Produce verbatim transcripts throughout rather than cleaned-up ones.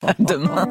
À demain.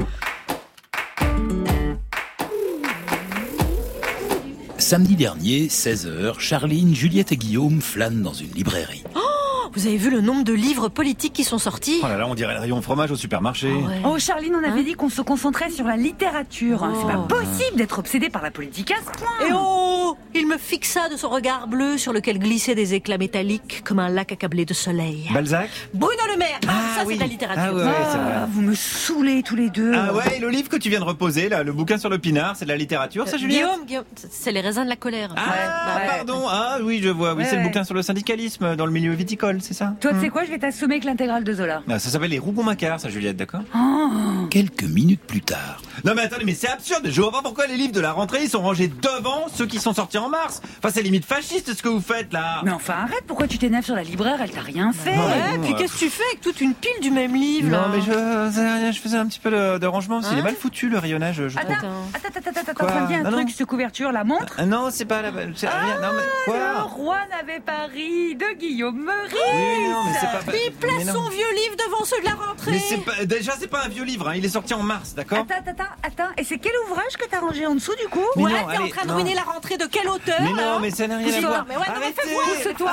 Samedi dernier, seize heures, Charline, Juliette et Guillaume flânent dans une librairie. Oh, vous avez vu le nombre de livres politiques qui sont sortis ? Oh là là, on dirait le rayon fromage au supermarché. Oh, ouais. Oh Charline, on avait hein dit qu'on se concentrait sur la littérature. Oh. C'est pas possible d'être obsédé par la politique à ce point. Et oh, il me fixa de son regard bleu sur lequel glissaient des éclats métalliques comme un lac accablé de soleil. Balzac ? Bruno Le Maire. Ah, Ah, ça oui. c'est de la littérature. Ah ouais, ouais, c'est vrai. Ah, vous me saoulez tous les deux. Ah ouais, et le livre que tu viens de reposer, là, le bouquin sur le pinard, c'est de la littérature, ça, Euh, Juliette ? Guillaume, Guillaume, c'est les raisins de la colère. Ah, Ouais, ouais. pardon, ah oui, je vois, oui, Ouais, c'est le ouais. bouquin sur le syndicalisme dans le milieu viticole, c'est ça ? Toi, tu sais quoi, je vais t'assommer avec l'intégrale de Zola. Ah, ça s'appelle les Rougon-Macquart, ça, Juliette, d'accord ? Oh. Quelques minutes plus tard, Non mais attendez, mais c'est absurde, je vois pas pourquoi les livres de la rentrée, ils sont rangés devant ceux qui sont sortis en mars. Enfin, c'est limite fasciste ce que vous faites, là. Mais enfin, arrête, pourquoi tu t'énerves sur la libraire? Elle t'a rien fait. Ouais, Ouais, puis bon, qu'est-ce que tu fais avec toute une pile du même livre Non là mais je, ça, rien, je faisais un petit peu de, de rangement, parce qu'il est Hein mal foutu le rayonnage, je trouve. Attends, Attends. attends, attends, attends, attends, Quoi ça me dit un Non, truc, non. cette couverture, la montre. Ah, non, c'est pas la... C'est rien, non mais Le quoi ? roi n'avait pas ri de Guillaume Meurice. Oui, non mais c'est pas... Il place mais non. son vieux livre devant ceux de la rentrée. Mais c'est pas, déjà c'est pas un vieux livre, hein. Il est sorti en mars, d'accord ? Attends, attends, attends, et c'est quel ouvrage que t'as rangé en dessous du coup? Mais Ouais, non, t'es en allez, train de non. ruiner la rentrée de quel auteur Mais là non, mais ça n'a rien à Pousse-toi, voir. mais ouais, non, mais Arrêtez. fais-moi, pousse-toi.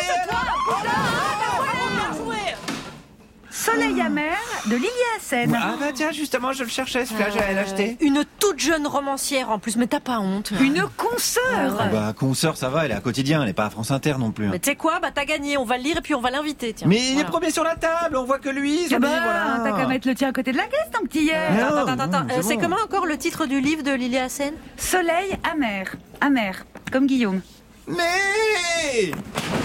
Soleil amer de Lilia Hassen. Ah bah tiens, justement, je le cherchais, celui-là, j'allais l'acheter. Une toute jeune romancière en plus, mais t'as pas honte. Une consoeur. Ah ouais. Bah, Consoeur, ça va, elle est à quotidien, elle est pas à France Inter non plus. hein. Mais tu sais quoi, bah t'as gagné, on va le lire et puis on va l'inviter, tiens. Mais il est Voilà. premier sur la table, on voit que lui, Ah son bah, livre, voilà. t'as qu'à mettre le tien à côté de la caisse, ton petit hier. Non, Attends, attends, attends, non, euh, c'est c'est bon. comment encore le titre du livre de Lilia Hassen ? Soleil amer. Amer, comme Guillaume. Mais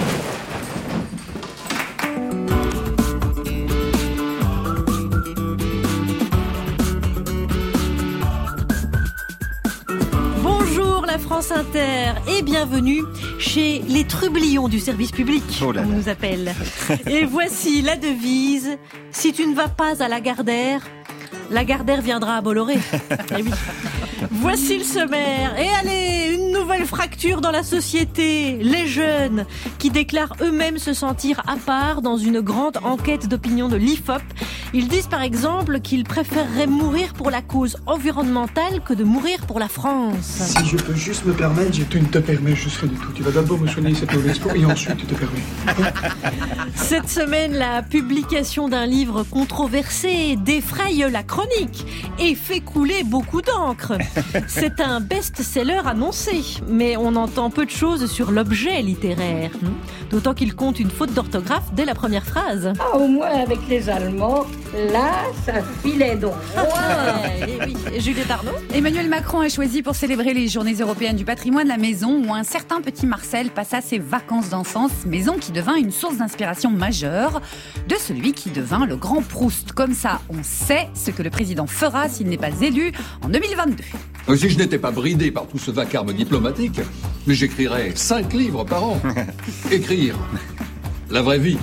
Bonjour la France Inter et bienvenue chez les trublions du service public, Oh là on là. nous appelle. Et voici la devise, si tu ne vas pas à Lagardère, Lagardère viendra à Bolloré. Eh oui. Voici le sommaire. Et allez, une nouvelle fracture dans la société. Les jeunes qui déclarent eux-mêmes se sentir à part dans une grande enquête d'opinion de l'I F O P. Ils disent par exemple qu'ils préféreraient mourir pour la cause environnementale que de mourir pour la France. Si je peux juste me permettre, je te ne te permets juste rien du tout. Tu vas d'abord me soigner cette mauvaise peau et ensuite tu te permets. Cette semaine, la publication d'un livre controversé défraye la chronique et fait couler beaucoup d'encre. C'est un best-seller annoncé, mais on entend peu de choses sur l'objet littéraire. D'autant qu'il compte une faute d'orthographe dès la première phrase. Ah, au moins avec les Allemands, là, ça filait donc. Ouais, et oui. Et Juliette Arnaud ? Emmanuel Macron a choisi pour célébrer les journées européennes du patrimoine la maison où un certain petit Marcel passa ses vacances d'enfance, maison qui devint une source d'inspiration majeure de celui qui devint le grand Proust. Comme ça, on sait ce que le président fera s'il n'est pas élu en deux mille vingt-deux. Si je n'étais pas bridé par tout ce vacarme diplomatique, mais j'écrirais cinq livres par an. Écrire. La vraie vie.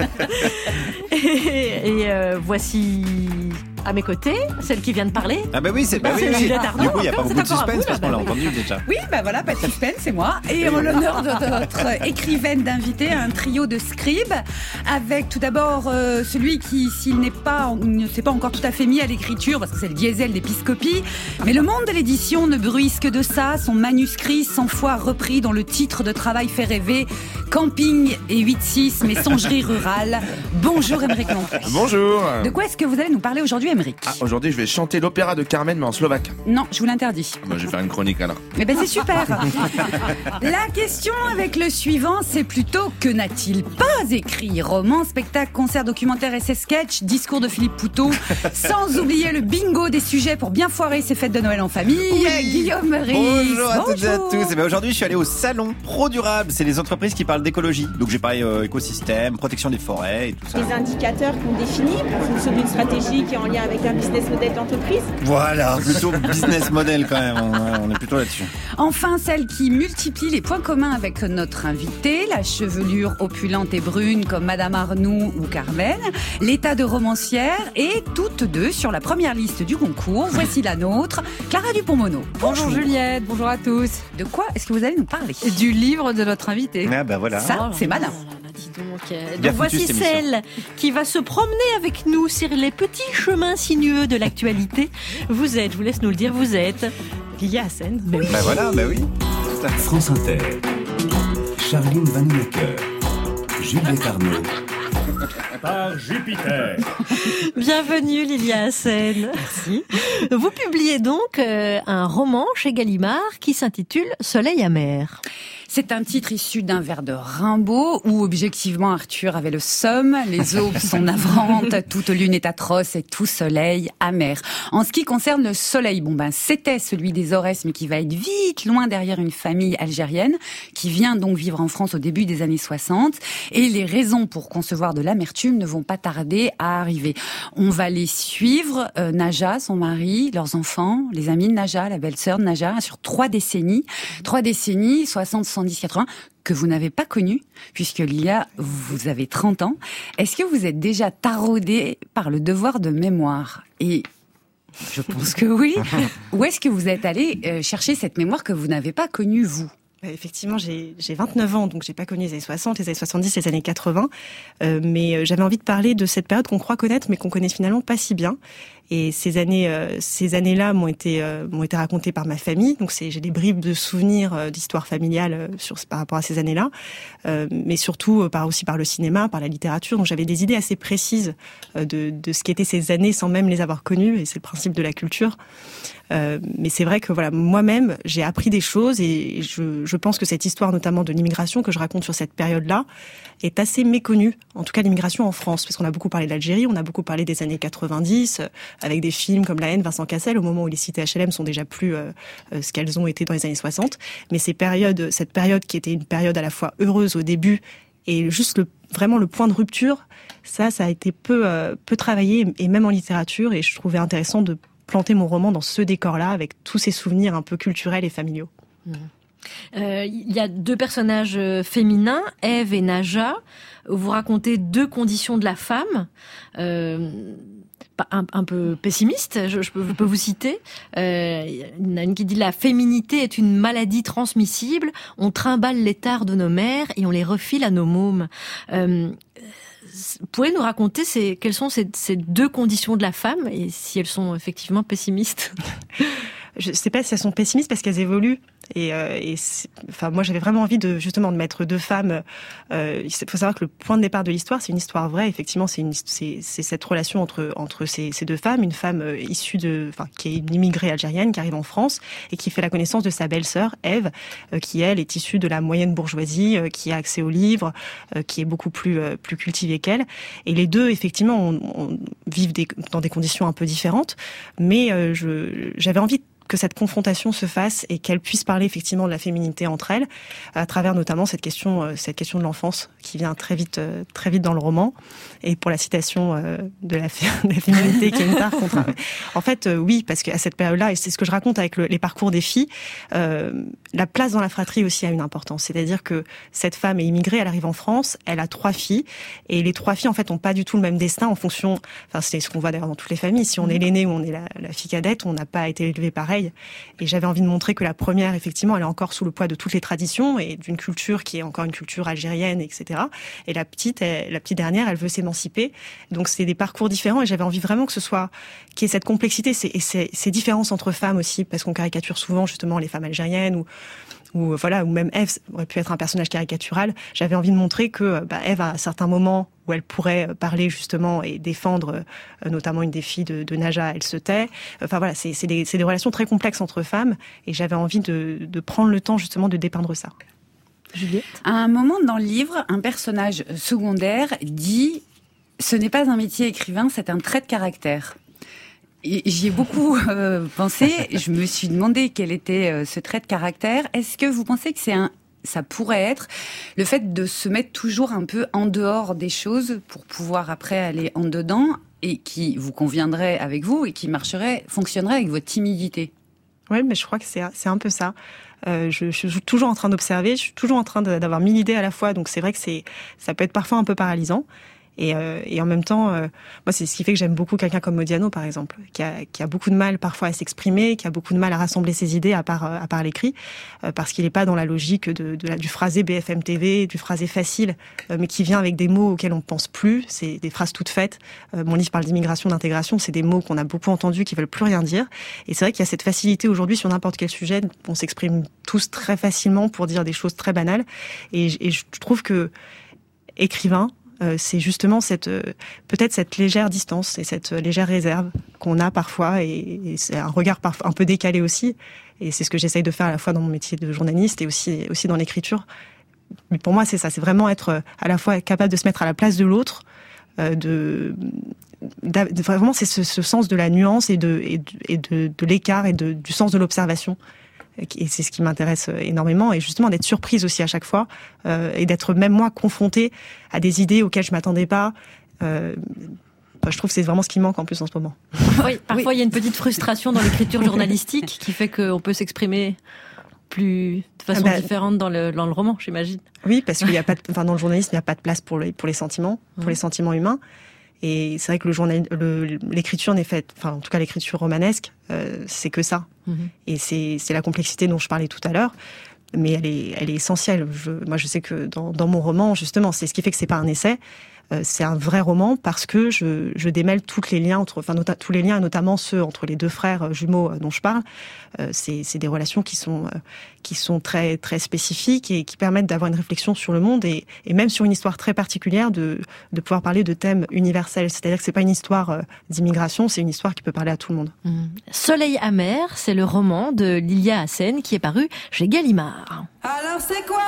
Et, et, euh, voici à mes côtés celle qui vient de parler. Ah bah oui, c'est bah oui, C'est oui. Juliette Arnaud, Du coup, il n'y a pas encore, beaucoup de c'est encore à suspense vous, parce là, qu'on l'a bah oui. entendu déjà. Oui, ben voilà, pas de suspense, c'est moi. Et en l'honneur de notre écrivaine d'inviter un trio de scribes, avec tout d'abord euh, celui qui, s'il n'est pas, ne s'est pas encore tout à fait mis à l'écriture, parce que c'est le diesel d'épiscopie, mais le monde de l'édition ne bruise que de ça, son manuscrit cent fois repris dont le titre de travail fait rêver, Camping et huit six, mais songerie rurale. Bonjour Émeric Lompré. Bonjour. De quoi est-ce que vous allez nous parler aujourd'hui, Émeric? Ah, aujourd'hui, je vais chanter l'opéra de Carmen, mais en slovaque. Non, je vous l'interdis. Moi, je vais faire une chronique alors. Eh ben c'est super. La question avec le suivant, c'est plutôt que n'a-t-il pas écrit? Roman, spectacle, concert, documentaire, essai, sketch, discours de Philippe Poutot, sans oublier le bingo des sujets pour bien foirer ses fêtes de Noël en famille. Oui. Guillaume Meurice. Bonjour à toutes et à Bonjour. tous. Et ben aujourd'hui, je suis allé au salon Pro Durable. C'est les entreprises qui parlent d'écologie. Donc j'ai parlé euh, écosystème, protection des forêts et tout ça. Des indicateurs qu'on définit en fonction d'une stratégie qui est en lien avec un business model d'entreprise. Voilà, plutôt business model quand même. On, on est plutôt là-dessus. Enfin, celle qui multiplie les points communs avec notre invité, la chevelure opulente et brune comme Madame Arnoux ou Carmen, l'état de romancière et toutes deux sur la première liste du concours. Voici la nôtre, Clara Dupont-Mono. Bonjour Juliette, bonjour à tous. De quoi est-ce que vous allez nous parler? Du livre de notre invité. Ah bah voilà. Ça, c'est malin. dis donc. Euh, Bien donc voici foutu, cette émission. celle qui va se promener avec nous sur les petits chemins sinueux de l'actualité. Vous êtes, je vous laisse nous le dire, vous êtes Lilia Hassen. Oui. Bah voilà, bah oui. France Inter. Charline Vanhoenacker. Juliette Arnaud. Par Jupiter. Bienvenue Lilia Hassen. Merci. Vous publiez donc euh, un roman chez Gallimard qui s'intitule Soleil amer. C'est un titre issu d'un vers de Rimbaud où objectivement Arthur avait le somme, les aubes sont navrantes, toute lune est atroce et tout soleil amer. En ce qui concerne le soleil, bon ben c'était celui des Aurès mais qui va être vite loin derrière une famille algérienne qui vient donc vivre en France au début des années soixante et les raisons pour concevoir de l'amertume ne vont pas tarder à arriver. On va les suivre, euh, Naja, son mari, leurs enfants, les amis de Naja, la belle-sœur de Naja, sur trois décennies, trois décennies, soixante, soixante-dix, quatre-vingts, que vous n'avez pas connu, puisque Lilia, vous avez trente ans. Est-ce que vous êtes déjà taraudée par le devoir de mémoire ? Et je pense que oui. Où est-ce que vous êtes allé euh, chercher cette mémoire que vous n'avez pas connue, vous ? Effectivement, j'ai, j'ai vingt-neuf ans, donc j'ai pas connu les années soixante, les années soixante-dix, les années quatre-vingts. Euh, mais euh, j'avais envie de parler de cette période qu'on croit connaître, mais qu'on connaît finalement pas si bien. Et ces années, euh, ces années-là m'ont été euh, m'ont été racontées par ma famille. Donc c'est, j'ai des bribes de souvenirs euh, d'histoire familiale euh, sur par rapport à ces années-là, euh, mais surtout euh, par aussi par le cinéma, par la littérature. Donc j'avais des idées assez précises euh, de de ce qu'étaient ces années sans même les avoir connues. Et c'est le principe de la culture. Euh, mais c'est vrai que voilà, moi-même, j'ai appris des choses et je, je pense que cette histoire, notamment de l'immigration que je raconte sur cette période-là, est assez méconnue. En tout cas, l'immigration en France, parce qu'on a beaucoup parlé de l'Algérie, on a beaucoup parlé des années quatre-vingt-dix, euh, avec des films comme La haine, Vincent Cassel, au moment où les cités H L M sont déjà plus euh, euh, ce qu'elles ont été dans les années soixante. Mais ces périodes, cette période qui était une période à la fois heureuse au début et juste le, vraiment le point de rupture, ça, ça a été peu, euh, peu travaillé, et même en littérature, et je trouvais intéressant de planter mon roman dans ce décor-là, avec tous ces souvenirs un peu culturels et familiaux. Mmh. Euh, il y a deux personnages féminins, Ève et Naja, où vous racontez deux conditions de la femme, euh, un, un peu pessimiste, je, je, peux, je peux vous citer. Euh, il y en a une qui dit « La féminité est une maladie transmissible, on trimballe les tares de nos mères et on les refile à nos mômes. Euh, » Pourriez nous raconter ces, quelles sont ces, ces deux conditions de la femme et si elles sont effectivement pessimistes? Je ne sais pas si elles sont pessimistes parce qu'elles évoluent. Et, euh, et enfin, moi, j'avais vraiment envie de justement de mettre deux femmes. Euh, il faut savoir que le point de départ de l'histoire, c'est une histoire vraie. Effectivement, c'est, une, c'est, c'est cette relation entre entre ces, ces deux femmes, une femme euh, issue de, enfin, qui est une immigrée algérienne qui arrive en France et qui fait la connaissance de sa belle-sœur Ève, euh, qui elle est issue de la moyenne bourgeoisie, euh, qui a accès aux livres, euh, qui est beaucoup plus euh, plus cultivée qu'elle. Et les deux, effectivement, on, on vivent des, dans des conditions un peu différentes. Mais euh, je, j'avais envie que cette confrontation se fasse et qu'elles puissent parler effectivement de la féminité entre elles, à travers notamment cette question, cette question de l'enfance qui vient très vite, très vite dans le roman. Et pour la citation de la, de la féminité qui est une tare contre. En fait, oui, parce qu'à cette période-là, et c'est ce que je raconte avec le, les parcours des filles, euh, la place dans la fratrie aussi a une importance. C'est-à-dire que cette femme est immigrée, elle arrive en France, elle a trois filles, et les trois filles en fait ont pas du tout le même destin en fonction. Enfin, c'est ce qu'on voit d'ailleurs dans toutes les familles. Si on est l'aînée ou on est la, la fille cadette, on n'a pas été élevé pareil. Et j'avais envie de montrer que la première, effectivement, elle est encore sous le poids de toutes les traditions et d'une culture qui est encore une culture algérienne, et cetera. Et la petite, elle, la petite dernière, elle veut s'émanciper. Donc c'est des parcours différents et j'avais envie vraiment que ce soit, qu'il y ait cette complexité et ces, ces différences entre femmes aussi, parce qu'on caricature souvent justement les femmes algériennes ou ou voilà, ou même Ève aurait pu être un personnage caricatural. J'avais envie de montrer que bah, Ève, à certains moments où elle pourrait parler justement et défendre, euh, notamment une des filles de, de Naja, elle se tait. Enfin voilà, c'est, c'est, des, c'est des relations très complexes entre femmes, et j'avais envie de, de prendre le temps justement de dépeindre ça. Juliette ? À un moment dans le livre, un personnage secondaire dit « Ce n'est pas un métier écrivain, c'est un trait de caractère ». Et j'y ai beaucoup euh, pensé. Je me suis demandé quel était euh, ce trait de caractère. Est-ce que vous pensez que c'est un, ça pourrait être le fait de se mettre toujours un peu en dehors des choses pour pouvoir après aller en dedans et qui vous conviendrait avec vous et qui marcherait, fonctionnerait avec votre timidité? Oui, mais je crois que c'est, c'est un peu ça. Euh, je, je suis toujours en train d'observer, je suis toujours en train de, d'avoir mille idées à la fois, donc c'est vrai que c'est, ça peut être parfois un peu paralysant. Et, euh, et en même temps, euh, moi, c'est ce qui fait que j'aime beaucoup quelqu'un comme Modiano, par exemple, qui a, qui a beaucoup de mal parfois à s'exprimer, qui a beaucoup de mal à rassembler ses idées à part, à part l'écrit, euh, parce qu'il n'est pas dans la logique de, de la, du phrasé B F M T V, du phrasé facile, euh, mais qui vient avec des mots auxquels on ne pense plus. C'est des phrases toutes faites. Euh, mon livre parle d'immigration, d'intégration. C'est des mots qu'on a beaucoup entendus, qui veulent plus rien dire. Et c'est vrai qu'il y a cette facilité aujourd'hui sur n'importe quel sujet. On s'exprime tous très facilement pour dire des choses très banales. Et, et je trouve que écrivain, Euh, c'est justement cette euh, peut-être cette légère distance et cette euh, légère réserve qu'on a parfois, et, et c'est un regard parfois un peu décalé aussi, et c'est ce que j'essaye de faire à la fois dans mon métier de journaliste et aussi aussi dans l'écriture. Mais pour moi, c'est ça, c'est vraiment être euh, à la fois capable de se mettre à la place de l'autre, euh, de, de vraiment c'est ce, ce sens de la nuance et de et de, et de, de l'écart et de, du sens de l'observation. Et c'est ce qui m'intéresse énormément, et justement d'être surprise aussi à chaque fois, euh, et d'être même moi confrontée à des idées auxquelles je m'attendais pas. Euh, je trouve que c'est vraiment ce qui manque en plus en ce moment. Oui, parfois il y a une petite frustration dans l'écriture journalistique qui fait qu'on peut s'exprimer plus de façon ah bah, différente dans le, dans le roman, j'imagine. Oui, parce qu'il y a pas, de, enfin dans le journalisme, il n'y a pas de place pour les pour les sentiments, pour mmh. les sentiments humains. Et c'est vrai que le journal, le, l'écriture n'est faite, enfin en tout cas l'écriture romanesque, euh, c'est que ça. Mmh. Et c'est, c'est la complexité dont je parlais tout à l'heure, mais elle est, elle est essentielle. Je, moi, je sais que dans, dans mon roman, justement, c'est ce qui fait que c'est pas un essai. Euh, c'est un vrai roman parce que je, je démêle toutes les liens entre, enfin nota, tous les liens, et notamment ceux entre les deux frères jumeaux dont je parle. Euh, c'est, c'est des relations qui sont, euh, qui sont très, très spécifiques et qui permettent d'avoir une réflexion sur le monde, et, et même sur une histoire très particulière, de, de pouvoir parler de thèmes universels. C'est-à-dire que c'est pas une histoire euh, d'immigration, c'est une histoire qui peut parler à tout le monde. Mmh. Soleil amer, c'est le roman de Lilia Hassen qui est paru chez Gallimard. Alors c'est quoi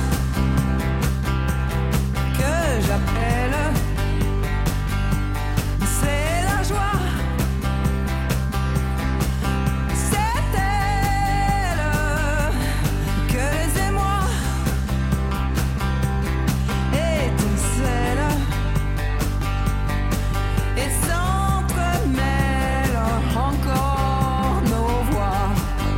que j'appelle? C'est la joie, c'est elle que les émois étincellent et s'entremêlent encore nos voix.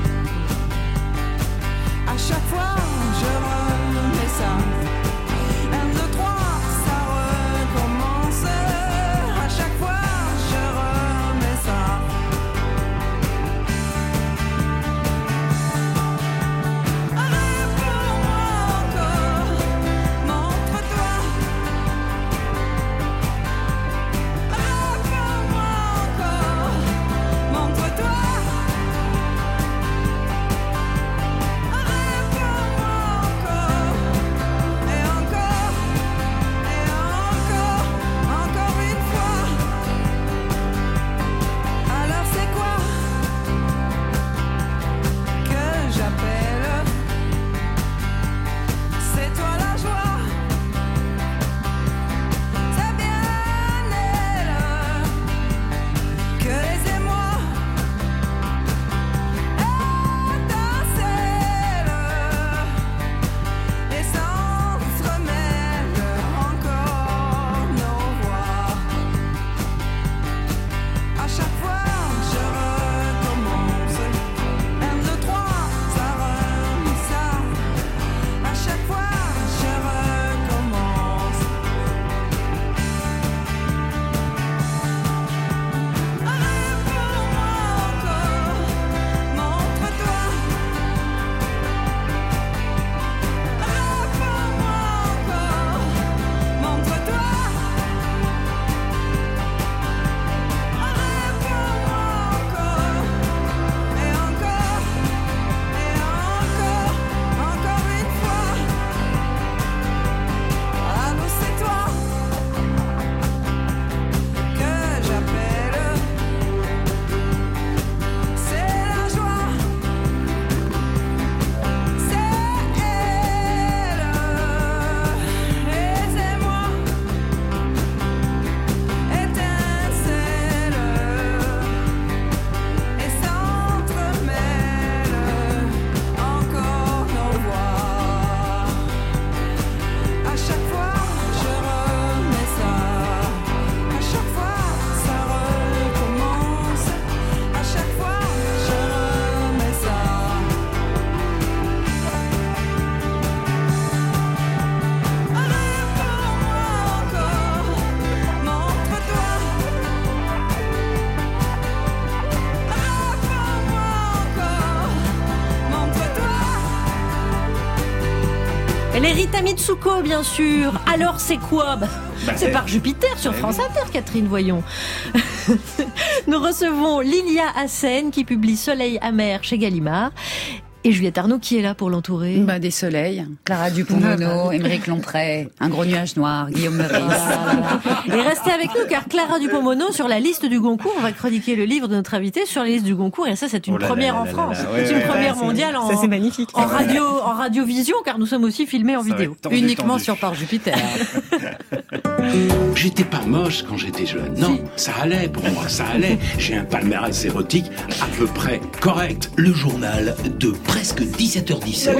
À chaque fois je remets ça, un, deux, trois, ça Les Rita Mitsuko, bien sûr. Alors c'est quoi bah, Bah, C'est c'est- par Jupiter sur Eh France oui. Inter, Catherine, voyons. Nous recevons Lilia Hassen qui publie Soleil amer chez Gallimard. Et Juliette Arnaud qui est là pour l'entourer. Bah, des soleils. Clara Dupont-Mono, Émeric Lomprey, un gros nuage noir, Guillaume Meurice. Et restez avec nous car Clara Dupont-Mono sur la liste du Goncourt, on va chroniquer le livre de notre invité sur la liste du Goncourt et ça c'est une Oh là là première là en là France. là, ouais, c'est une ouais, première ouais, mondiale c'est- en, ça, c'est magnifique. en radio, en radiovision car nous sommes aussi filmés en Ça va vidéo. être tendu, Uniquement tendu. sur Par Jupiter. J'étais pas moche quand j'étais jeune. Non, ça allait pour moi, ça allait. J'ai un palmarès érotique à peu près correct. Le journal de presque dix-sept heures dix-sept.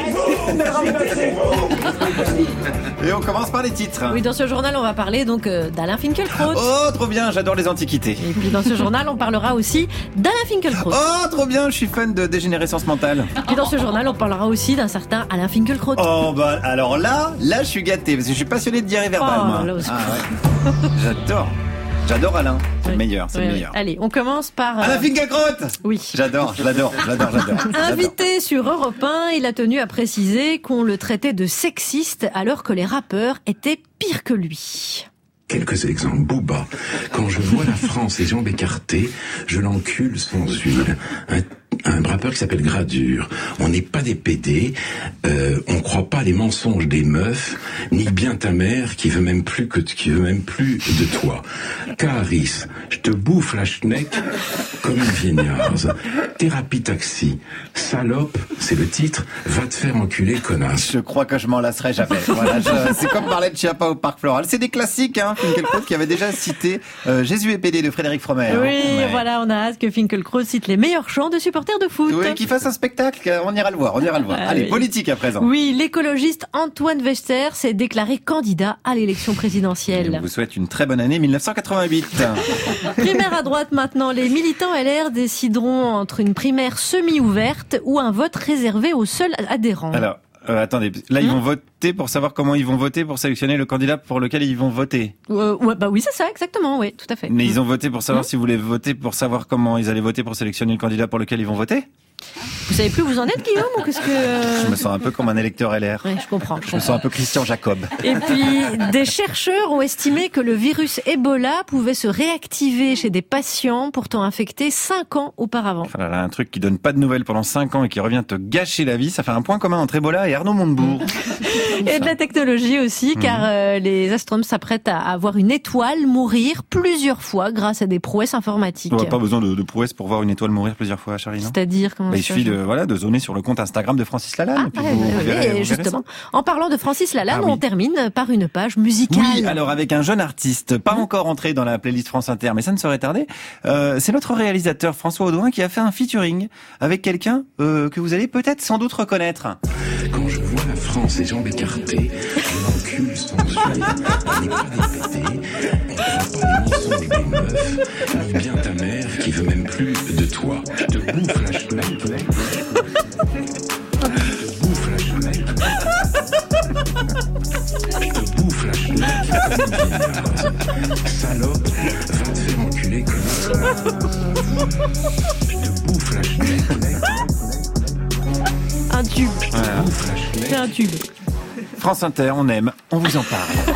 Et on commence par les titres. Oui, dans ce journal, on va parler donc euh, d'Alain Finkielkraut. Oh, trop bien, j'adore les antiquités. Et puis dans ce journal, on parlera aussi d'Alain Finkielkraut. Oh, trop bien, je suis fan de dégénérescence mentale. Et dans ce journal, on parlera aussi d'un certain Alain Finkielkraut. Oh, bah, alors là, là, je suis gâté, parce que je suis passionné de diarrhée verbale, Oh, moi. là, au secours. Ah, ouais. J'adore. J'adore Alain. C'est le meilleur, c'est Ouais, le ouais. meilleur. Allez, on commence par... euh, Alain Finkielkraut! Oui. J'adore, j'adore, j'adore, j'adore. j'adore. Invité sur Europe un, il a tenu à préciser qu'on le traitait de sexiste alors que les rappeurs étaient pires que lui. Quelques exemples. Booba. Quand je vois la France et jambes écartées, je l'encule sans huile. Un, un rappeur qui s'appelle Gradure. On n'est pas des pédés, euh, on croit pas les mensonges des meufs, ni bien ta mère qui veut même plus que qui veut même plus de toi. Caris, je te bouffe la schneck comme une vignarde. Thérapie taxi. Salope, c'est le titre. Va te faire enculer, connasse. Je crois que je m'en lasserai jamais. Voilà, je- c'est comme parler de Chiappa au Parc Floral. C'est des classiques, hein. Finkielkraut qui avait déjà cité euh, Jésus est pédé de Frédéric Fromer. hein. Oui, Ouais. voilà, on a hâte que Finkielkraut cite les meilleurs chants de supporters de foot. Oui, qu'il fasse un spectacle, on ira le voir, on ira le voir. Ah, Allez, oui. politique à présent. Oui, l'écologiste Antoine Wester s'est déclaré candidat à l'élection Je présidentielle. vous souhaite une très bonne année mille neuf cent quatre-vingt-huit. Primaire à droite maintenant, les militants L R décideront entre une primaire semi-ouverte ou un vote réservé aux seuls adhérents. Alors, euh, attendez, là ils Hein vont voter pour savoir comment ils vont voter pour sélectionner le candidat pour lequel ils vont voter. Euh, ouais, bah oui, c'est ça, exactement, oui, tout à fait. Mais ils ont voté pour savoir Hein si vous voulez voter pour savoir comment ils allaient voter pour sélectionner le candidat pour lequel ils vont voter. Vous savez plus où vous en êtes, Guillaume, ou qu'est-ce que... euh, Je me sens un peu comme un électeur L R. Ouais, je comprends. je Je me sens un peu Christian Jacob. Et puis, des chercheurs ont estimé que le virus Ebola pouvait se réactiver chez des patients pourtant infectés cinq ans auparavant. Enfin, là, là, un truc qui donne pas de nouvelles pendant cinq ans et qui revient te gâcher la vie, ça fait un point commun entre Ebola et Arnaud Montebourg. Et de la technologie aussi, car euh, les astronomes s'apprêtent à avoir une étoile mourir plusieurs fois grâce à des prouesses informatiques. On n'a pas besoin de, de prouesse pour voir une étoile mourir plusieurs fois, Charlie, non? C'est-à-dire, comment Bah, il ça suffit se de, fait voilà, de zoner sur le compte Instagram de Francis Lalanne. et puis Ouais, vous, ouais, vous ouais, verrez- et vous verrez justement, ça. en parlant de Francis Lalanne, Ah oui. on termine par une page musicale. Oui, alors avec un jeune artiste, pas encore entré dans la playlist France Inter, mais ça ne saurait tarder. Euh, c'est notre réalisateur François Audouin qui a fait un featuring avec quelqu'un euh, que vous allez peut-être sans doute reconnaître. Quand je vois la France et jambes écartées, je l'encule sans huile. On n'est pas des pédés, on croit pas les mensonges des meufs, ni bien ta mère qui veut même plus de toi. Je te bouffe la schneck. Je te bouffe la schneck. Je te bouffe la schneck comme une vignarde. Salope, va te faire enculer, connasse. Je te bouffe la schneck. Un tube. Voilà. C'est un tube. France Inter, on aime, on vous en parle.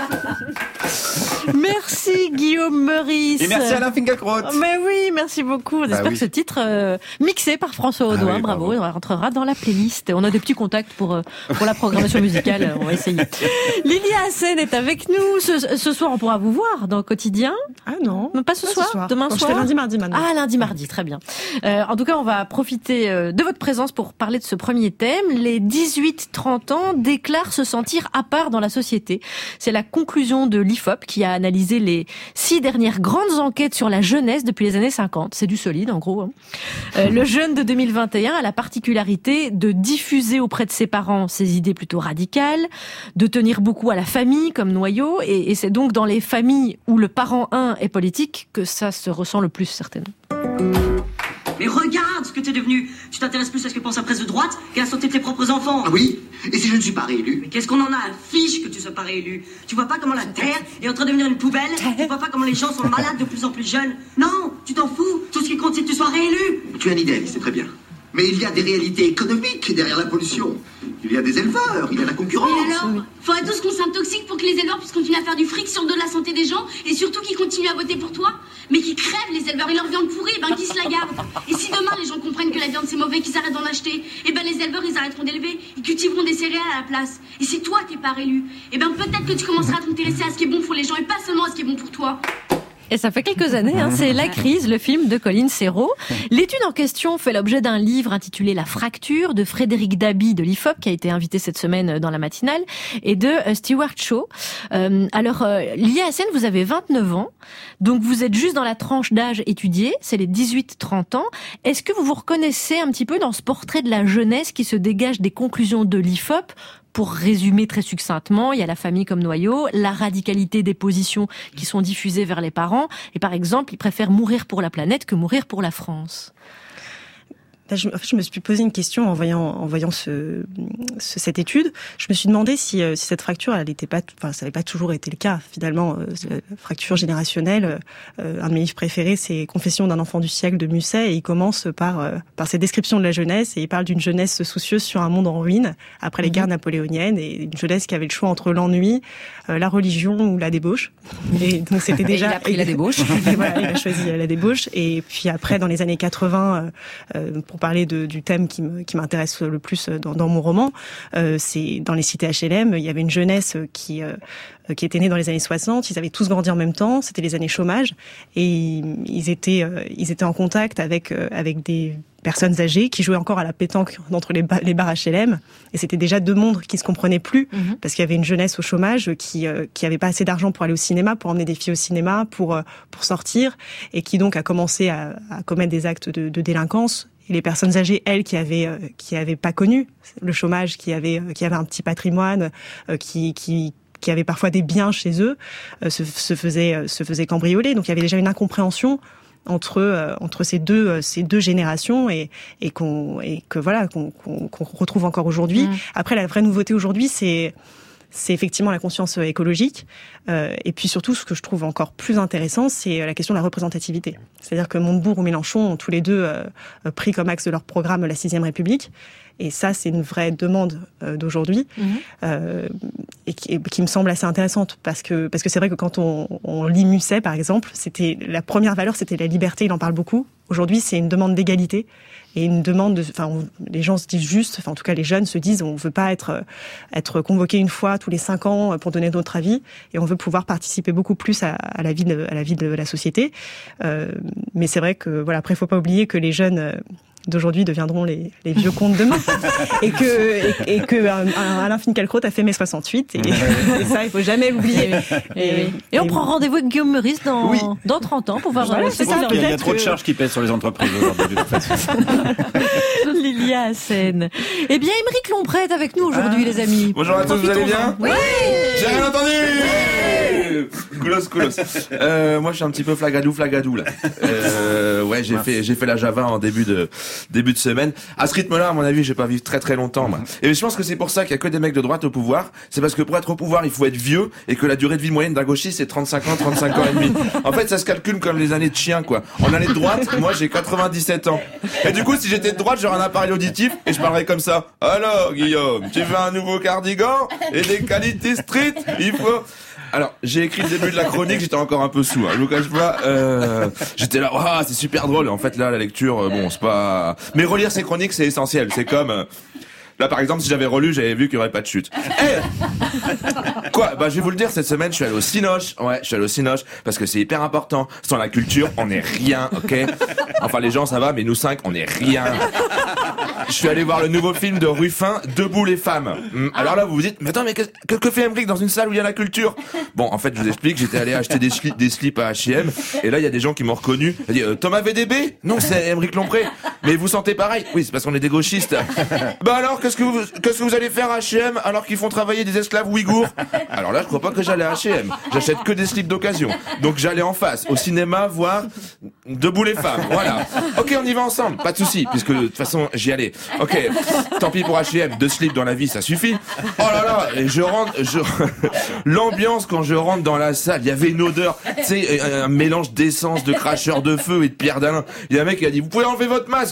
Merci Guillaume Meurice. Et merci Alain Finkielkraut. Mais oui, merci beaucoup. J'espère Bah oui. que ce titre euh, mixé par François Audouin, Ah oui, bravo, bravo. il rentrera dans la playlist. On a des petits contacts pour euh, pour la programmation musicale, on va essayer. Lilia Hassen est avec nous. Ce, ce soir, on pourra vous voir dans le Quotidien. Ah non, Non, pas ce Pas ce soir, soir. demain Non, je soir. fais lundi, mardi maintenant. Ah, lundi, mardi, très bien. Euh, en tout cas, on va profiter euh, de votre présence pour parler de ce premier thème. Les dix-huit trente ans déclarent se sentir à part dans la société. C'est la conclusion de l'I F O P qui a analysé les six dernières grandes enquêtes sur la jeunesse depuis les années cinquante. C'est du solide, en gros. Hein. Euh, le jeune de deux mille vingt et un a la particularité de diffuser auprès de ses parents ses idées plutôt radicales, de tenir beaucoup à la famille comme noyau, et, et c'est donc dans les familles où le parent un est politique que ça se ressent le plus, certainement. Mais regarde ce que t'es devenu. Tu t'intéresses plus à ce que pense la presse de droite qu'à la santé de tes propres enfants. Ah oui? Et si je ne suis pas réélu? Mais qu'est-ce qu'on en a à fiche que tu sois pas réélu? Tu vois pas comment la Terre est en train de devenir une poubelle? Tu vois pas comment les gens sont malades de plus en plus jeunes? Non, tu t'en fous. Tout ce qui compte, c'est que tu sois réélu. Tu es un idéaliste, c'est très bien. Mais il y a des réalités économiques derrière la pollution. Il y a des éleveurs, il y a la concurrence. Et alors, faudrait tous qu'on s'intoxique pour que les éleveurs puissent continuer à faire du fric sur le dos de la santé des gens et surtout qu'ils continuent à voter pour toi. Mais qui crèvent les éleveurs et leur viande pourrie, ben qui se la gardent. Et si demain les gens comprennent que la viande c'est mauvais, qu'ils arrêtent d'en acheter, et ben les éleveurs ils arrêteront d'élever, ils cultiveront des céréales à la place. Et si toi t'es pas réélu, et ben peut-être que tu commenceras à t'intéresser à ce qui est bon pour les gens et pas seulement à ce qui est bon pour toi. Et ça fait quelques années, hein, c'est La Crise, le film de Colin Serrault. L'étude en question fait l'objet d'un livre intitulé La Fracture de Frédéric Dabi de l'I F O P, qui a été invité cette semaine dans la matinale, et de euh, Stewart Shaw. Euh, alors, euh, Lia Hassen, vous avez vingt-neuf ans, donc vous êtes juste dans la tranche d'âge étudiée, c'est les dix-huit trente ans. Est-ce que vous vous reconnaissez un petit peu dans ce portrait de la jeunesse qui se dégage des conclusions de l'I F O P ? Pour résumer très succinctement, il y a la famille comme noyau, la radicalité des positions qui sont diffusées vers les parents, et par exemple, ils préfèrent mourir pour la planète que mourir pour la France. Je, en fait, je me suis posé une question en voyant, en voyant ce, ce, cette étude. Je me suis demandé si, si cette fracture, elle n'était pas, enfin, ça n'avait pas toujours été le cas. Finalement, la fracture générationnelle. Euh, un de mes livres préférés, c'est Confession d'un enfant du siècle de Musset, et il commence par, euh, par ses descriptions de la jeunesse, et il parle d'une jeunesse soucieuse sur un monde en ruine après les mmh. guerres napoléoniennes, et une jeunesse qui avait le choix entre l'ennui, euh, la religion ou la débauche. Et donc c'était déjà. Et il a pris la débauche. Et voilà, il a choisi la débauche. Et puis après, dans les années quatre-vingts, euh, pour parler de, du thème qui, me, qui m'intéresse le plus dans, dans mon roman, euh, c'est dans les cités H L M, il y avait une jeunesse qui, euh, qui était née dans les années soixante, ils avaient tous grandi en même temps, c'était les années chômage, et ils étaient, euh, ils étaient en contact avec, euh, avec des personnes âgées qui jouaient encore à la pétanque entre les, ba- les bars H L M, et c'était déjà deux mondes qui se comprenaient plus, mmh. parce qu'il y avait une jeunesse au chômage qui euh, qui avait pas assez d'argent pour aller au cinéma, pour emmener des filles au cinéma, pour euh, pour sortir, et qui donc a commencé à, à commettre des actes de, de délinquance. Et les personnes âgées, elles, qui avaient euh, qui avaient pas connu le chômage, qui avaient euh, qui avaient un petit patrimoine, euh, qui qui qui avaient parfois des biens chez eux, euh, se, se faisaient euh, se faisaient cambrioler. Donc il y avait déjà une incompréhension entre euh, entre ces deux euh, ces deux générations, et et qu'on et que voilà qu'on qu'on, qu'on retrouve encore aujourd'hui. Mmh. Après, la vraie nouveauté aujourd'hui, c'est c'est effectivement la conscience écologique, euh, et puis surtout, ce que je trouve encore plus intéressant, c'est la question de la représentativité. C'est-à-dire que Montebourg ou Mélenchon ont tous les deux euh, pris comme axe de leur programme la sixième République, et ça, c'est une vraie demande euh, d'aujourd'hui, mmh. euh, et, qui, et qui me semble assez intéressante, parce que parce que c'est vrai que quand on, on lit Musset, par exemple, c'était la première valeur, c'était la liberté. Il en parle beaucoup. Aujourd'hui, c'est une demande d'égalité. Et une demande, de, enfin, on, les gens se disent juste, enfin, en tout cas, les jeunes se disent, on veut pas être être convoqué une fois tous les cinq ans pour donner notre avis, et on veut pouvoir participer beaucoup plus à, à la vie de, à la vie de la société. Euh, mais c'est vrai que, voilà, après, faut pas oublier que les jeunes d'aujourd'hui deviendront les, les vieux cons de demain, et que et, et que un, un Alain Finkielkraut a fait mai soixante-huit, et, et ça, il faut jamais l'oublier. Et, et, et, et on prend rendez-vous avec Guillaume Meurice dans oui. dans trente ans pour voir. Voilà, c'est ça. Il y a, il y a trop que... de charges qui pèsent sur les entreprises aujourd'hui, de toute façon. Lia Hassen. Eh bien, Aymeric Lompré est avec nous aujourd'hui, ah. les amis. Bonjour à tous, vous allez bien? Oui. J'ai rien entendu. Coolos, coolos. Euh, moi, je suis un petit peu flagadou, flagadou là. Euh, ouais, j'ai fait, j'ai fait la Java en début de début de semaine. À ce rythme-là, à mon avis, je vais pas vivre très très longtemps. Moi. Et je pense que c'est pour ça qu'il y a que des mecs de droite au pouvoir. C'est parce que pour être au pouvoir, il faut être vieux, et que la durée de vie moyenne d'un gauchiste c'est trente-cinq ans, trente-cinq ans et demi. En fait, ça se calcule comme les années de chien, quoi. En année de droite, moi, j'ai quatre-vingt-dix-sept ans. Et du coup, si j'étais de droite, j'aurais un appareil auditif et je parlerais comme ça. Alors, Guillaume, tu veux un nouveau cardigan et des qualités street? Il faut. Alors, j'ai écrit le début de la chronique, j'étais encore un peu sous, hein, je vous cache pas, euh, j'étais là, waouh, c'est super drôle. En fait, là, la lecture, bon, c'est pas... Mais relire ces chroniques, c'est essentiel. C'est comme... Euh... Là, par exemple, si j'avais relu, j'avais vu qu'il y aurait pas de chute. Hey Quoi? Bah, je vais vous le dire, cette semaine, je suis allé au Cinoche. Ouais, je suis allé au Cinoche, parce que c'est hyper important. Sans la culture, on est rien, ok? Enfin, les gens, ça va, mais nous cinq, on est rien. Je suis allé voir le nouveau film de Ruffin, Debout les femmes. Alors là, vous vous dites, mais attends, mais que, que, que fait Aymeric dans une salle où il y a la culture? Bon, en fait, je vous explique, j'étais allé acheter des, sli- des slips à H et M, et là, il y a des gens qui m'ont reconnu. Ils ont dit, euh, Thomas V D B? Non, c'est Aymeric Lompré. Mais vous sentez pareil? Oui, c'est parce qu'on est des gauchistes. Bah alors, qu'est-ce que vous, qu'est-ce que vous allez faire à H et M alors qu'ils font travailler des esclaves ouïghours? Alors là, je crois pas que j'allais à H et M. J'achète que des slips d'occasion. Donc j'allais en face, au cinéma, voir Debout les femmes. Voilà. Ok, on y va ensemble. Pas de souci, puisque de toute façon, j'y allais. Ok. Tant pis pour H et M. Deux slips dans la vie, ça suffit. Oh là là. Et je rentre, je, l'ambiance quand je rentre dans la salle, il y avait une odeur, tu sais, un mélange d'essence, de cracheur de feu et de Pierre d'Alain. Il y a un mec qui a dit, vous pouvez enlever votre masque?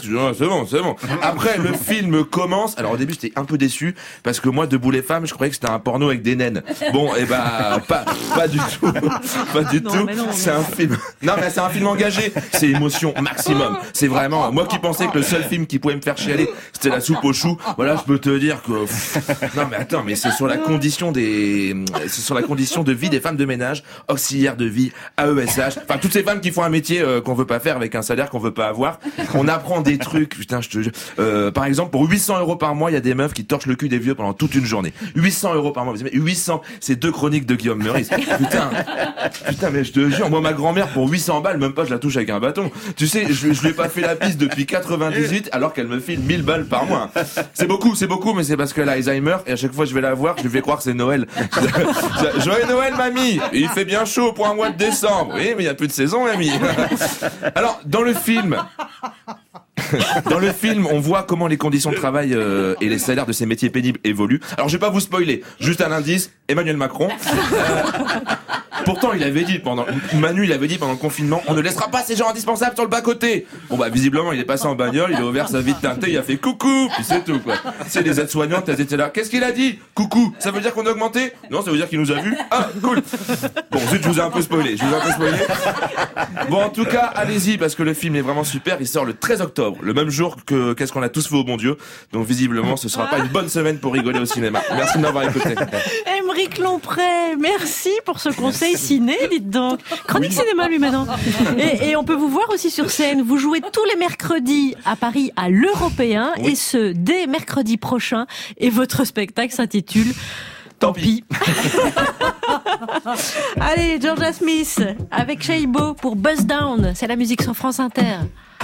masque. Je dis, non, c'est bon, c'est bon. Après, le film commence. Alors au début, j'étais un peu déçu parce que moi, Debout les femmes, je croyais que c'était un porno avec des naines. Bon, et bah pas pas du tout, pas du Non, tout. mais non, c'est mais- un film. Non, mais c'est un film engagé. C'est émotion maximum. C'est vraiment moi qui pensais que le seul film qui pouvait me faire chialer, c'était La Soupe aux choux. Voilà, je peux te dire que pff, non, mais attends, mais c'est sur la condition des, c'est sur la condition de vie des femmes de ménage, auxiliaires de vie, A E S H. Enfin, toutes ces femmes qui font un métier euh, qu'on veut pas faire avec un salaire qu'on veut pas avoir. On apprend des trucs. Putain, je te jure. Euh, par exemple, pour huit cents euros par mois, il y a des meufs qui torchent le cul des vieux pendant toute une journée. huit cents euros par mois. Vous imaginez, huit cents, c'est deux chroniques de Guillaume Meurice. Putain, putain, mais je te jure, moi, ma grand-mère, pour huit cents balles, même pas, je la touche avec un bâton. Tu sais, je, je lui ai pas fait la piste depuis quatre-vingt-dix-huit, alors qu'elle me file mille balles par mois. C'est beaucoup, c'est beaucoup, mais c'est parce qu'elle a Alzheimer, et à chaque fois que je vais la voir, je lui fais croire que c'est Noël. Joyeux Noël, mamie! Il fait bien chaud pour un mois de décembre. Oui, mais il y a plus de saison, mamie. Alors, dans le film, dans le film, on voit comment les conditions de travail euh, et les salaires de ces métiers pénibles évoluent. Alors, je vais pas vous spoiler, juste un indice, Emmanuel Macron. Euh, pourtant, il avait dit pendant Manu, il avait dit pendant le confinement, on ne laissera pas ces gens indispensables sur le bas-côté. Bon bah visiblement, il est passé en bagnole, il a ouvert sa vitre teintée, il a fait coucou, puis c'est tout quoi. C'est les aides-soignantes, elles étaient là. Qu'est-ce qu'il a dit? Coucou. Ça veut dire qu'on a augmenté? Non, ça veut dire qu'il nous a vus. Ah, cool. Bon, zut, je vous ai un peu spoilé. Je vous ai un peu spoilé. Bon, en tout cas, allez-y parce que le film est vraiment super. Il sort le treize octobre, le même jour que Qu'est-ce qu'on a tous fait au bon Dieu. Donc visiblement, ce sera pas une bonne semaine pour rigoler au cinéma. Merci de m'avoir écouté. Émeric Lompré, merci pour ce conseil ciné, dites donc. Chronique cinéma lui maintenant. Et, et on peut vous voir aussi sur scène. Vous jouez tous les mercredis à Paris à l'Européen Oui. et ce dès mercredi prochain. Et votre spectacle s'intitule Tant pis. Allez, Georgia Smith avec Shaibo pour Buzz Down. C'est la musique sur France Inter.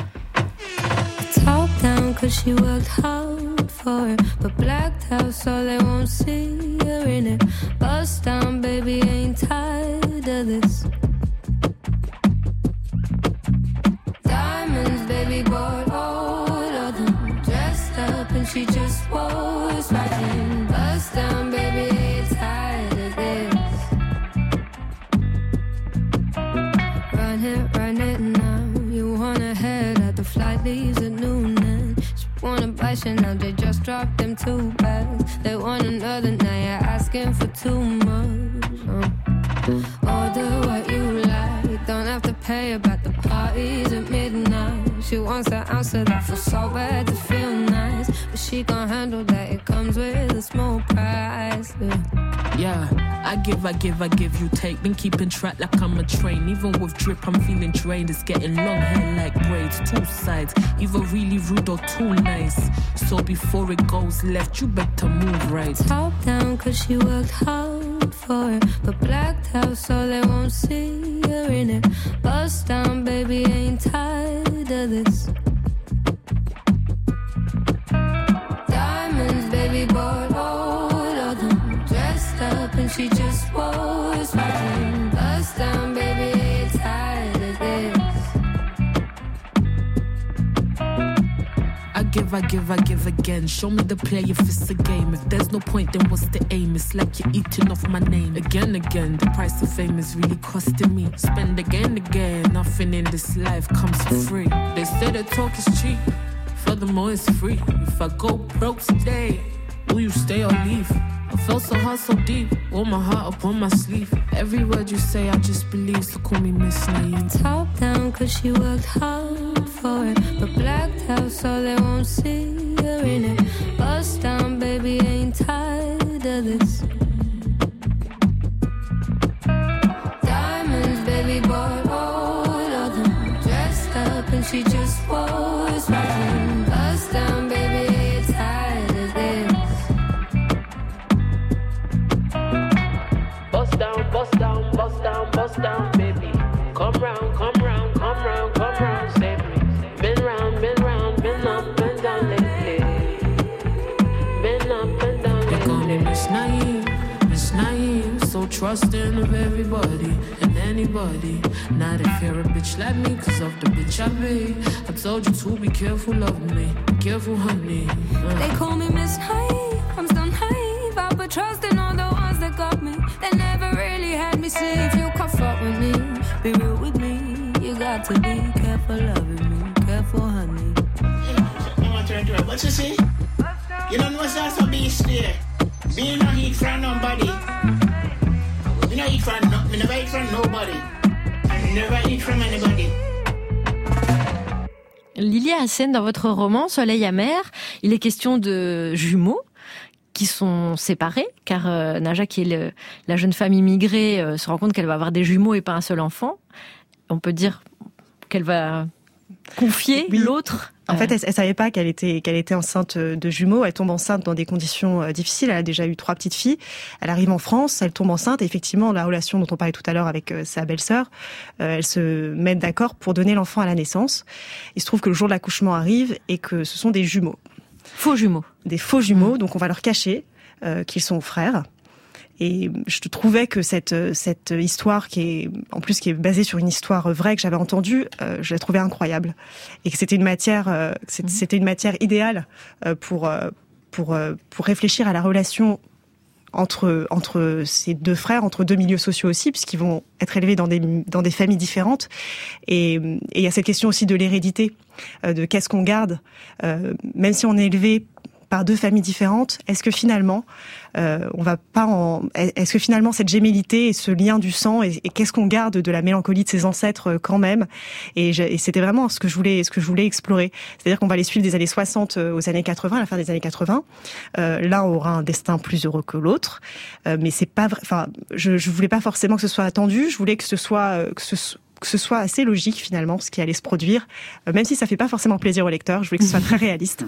Top down cause she worked hard for it, but blacked out so they won't see her in it. Bust down, baby, ain't tired of this. Diamonds, baby, bought all of them. Dressed up and she just was watching. Bust down, baby, ain't tired of this. Run it, run it now. You wanna head at the flight leaves at noon and she wanna buy Chanel, they just dropped them two bags. They want another, now you're asking for too much. uh. Order what you like, don't have to pay about the parties at midnight. She wants an ounce of that, feels so bad to feel nice, but she gon' handle that, it comes with a small price. Yeah. Yeah, I give, I give, I give, you take. Been keeping track like I'm a train. Even with drip, I'm feeling drained. It's getting long hair like braids, two sides, either really rude or too nice. So before it goes left, you better move right. Top down cause she worked hard for it, but blacked out so they won't see her in it. Bust down, baby, ain't tired of this. Diamonds, baby, bought all of them. Dressed up and she just was watching. Bust down, baby, ain't tired of this. I give, I give, I give again. Show me the play if it's a game. If there's no point, then what's the aim? It's like you're eating off my name. Again, again, the price of fame is really costing me. Spend again, again. Nothing in this life comes for free. They say the talk is cheap. Furthermore, it's free. If I go broke today, will you stay or leave? I felt so hard, so deep. Wore my heart up on my sleeve. Every word you say, I just believe. So call me Miss Naive. Top down cause she worked hard for it, but blacked out so they won't see her in it. Bust down, baby, ain't tired of this. Diamonds, baby, bought all of them. Dressed up and she just was watching. Bust down, baby, ain't tired of this. Bust down, bust down, bust down, bust down, baby. Come round, come round, come round, come round, save me. Been round, been round, been up and down lately. Been up and down lately. They call me Miss Naive, Miss Naive. So trusting of everybody and anybody. Not if you're a bitch like me, cause of the bitch I be. I told you to be careful of me, be careful, honey. Uh. They call me Miss Naive, I'm still naive. I put trust in all the ones that got me. They never really had me see. If you come fuck with me, be real with me. You got to be careful loving me, careful honey. But you see, you don't know there's a beast there. Me no eat from nobody. Me no eat from no, me never eat from nobody. I never eat from anybody. Lilia Hassen, dans votre roman Soleil amer, il est question de jumeaux qui sont séparés, car euh, Naja, qui est le, la jeune femme immigrée, euh, se rend compte qu'elle va avoir des jumeaux et pas un seul enfant. On peut dire qu'elle va confier oui. l'autre. En fait, elle, elle savait pas qu'elle était qu'elle était enceinte de jumeaux. Elle tombe enceinte dans des conditions euh, difficiles. Elle a déjà eu trois petites filles. Elle arrive en France, elle tombe enceinte. Et effectivement, la relation dont on parlait tout à l'heure avec euh, sa belle-sœur, euh, elles se mettent d'accord pour donner l'enfant à la naissance. Il se trouve que le jour de l'accouchement arrive et que ce sont des jumeaux. Faux jumeaux. Des faux jumeaux. Donc, on va leur cacher euh, qu'ils sont frères. Et je trouvais que cette cette histoire qui est en plus qui est basée sur une histoire vraie que j'avais entendue, euh, je la trouvais incroyable et que c'était une matière euh, c'était une matière idéale euh, pour euh, pour euh, pour réfléchir à la relation entre entre ces deux frères, entre deux milieux sociaux aussi, puisqu'ils vont être élevés dans des dans des familles différentes. Et et il y a cette question aussi de l'hérédité, euh, de qu'est-ce qu'on garde, euh, même si on est élevé par deux familles différentes, est-ce que finalement, euh, on va pas en, est-ce que finalement cette gémellité et ce lien du sang et, et qu'est-ce qu'on garde de la mélancolie de ses ancêtres euh, quand même, et, et c'était vraiment ce que je voulais, ce que je voulais explorer. C'est-à-dire qu'on va les suivre des années soixante aux années quatre-vingts, à la fin des années quatre-vingts. Euh, L'un aura un destin plus heureux que l'autre, euh, mais c'est pas vrai. Enfin, je, je voulais pas forcément que ce soit attendu. Je voulais que ce soit, que ce que ce soit assez logique finalement ce qui allait se produire, euh, même si ça fait pas forcément plaisir au lecteur. Je voulais que ce soit très réaliste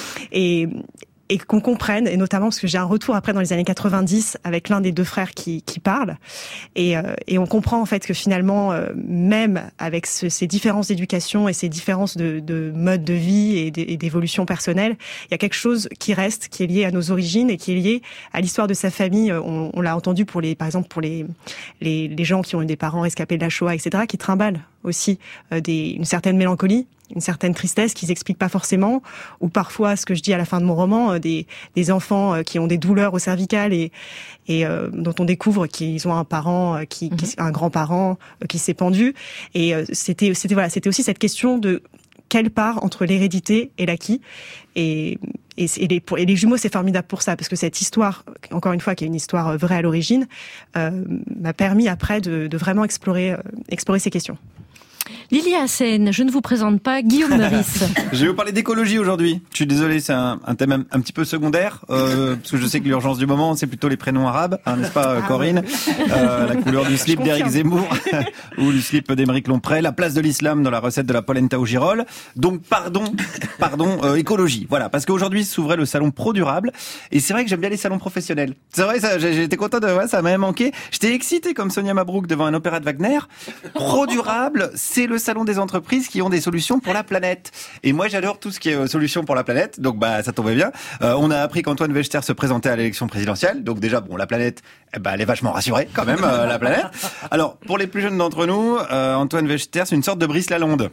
et et qu'on comprenne, et notamment parce que j'ai un retour après dans les années quatre-vingt-dix avec l'un des deux frères qui qui parle, et euh, et on comprend en fait que finalement euh, même avec ce, ces différences d'éducation et ces différences de de mode de vie et d'évolution personnelle, il y a quelque chose qui reste, qui est lié à nos origines et qui est lié à l'histoire de sa famille. On, on l'a entendu pour les, par exemple pour les les les gens qui ont eu des parents rescapés de la Shoah, et cetera, qui trimballent aussi euh, des une certaine mélancolie, une certaine tristesse qu'ils expliquent pas forcément, ou parfois, ce que je dis à la fin de mon roman, euh, des, des enfants euh, qui ont des douleurs au cervical et, et euh, dont on découvre qu'ils ont un parent, euh, qui, qui, un grand-parent euh, qui s'est pendu. Et euh, c'était, c'était voilà, c'était aussi cette question de quelle part entre l'hérédité et l'acquis. Et, et, et, les, et les jumeaux, c'est formidable pour ça, parce que cette histoire, encore une fois, qui est une histoire vraie à l'origine, euh, m'a permis après de, de vraiment explorer, euh, explorer ces questions. Lilia Hassen, je ne vous présente pas Guillaume Meurice. Je vais vous parler d'écologie aujourd'hui. Je suis désolé, c'est un, un thème un, un petit peu secondaire, euh, parce que je sais que l'urgence du moment, c'est plutôt les prénoms arabes, hein, n'est-ce pas, ah, Corinne, ouais. euh, la couleur du slip d'Éric Zemmour, ou le slip d'Émeric Lompré, la place de l'islam dans la recette de la polenta au girolles. Donc, pardon, pardon, euh, écologie. Voilà, parce qu'aujourd'hui s'ouvrait le salon Pro Durable, et c'est vrai que j'aime bien les salons professionnels. C'est vrai, ça, j'ai, j'étais content de, ouais, ça m'a manqué. J'étais excité comme Sonia Mabrouk devant un opéra de Wagner. Pro Durable, c'est le salon des entreprises qui ont des solutions pour la planète. Et moi, j'adore tout ce qui est euh, solutions pour la planète. Donc, bah, ça tombait bien. Euh, on a appris qu'Antoine Wechter se présentait à l'élection présidentielle. Donc, déjà, bon, la planète, eh ben, elle est vachement rassurée, quand même, euh, la planète. Alors, pour les plus jeunes d'entre nous, euh, Antoine Wechter, c'est une sorte de Brice Lalonde.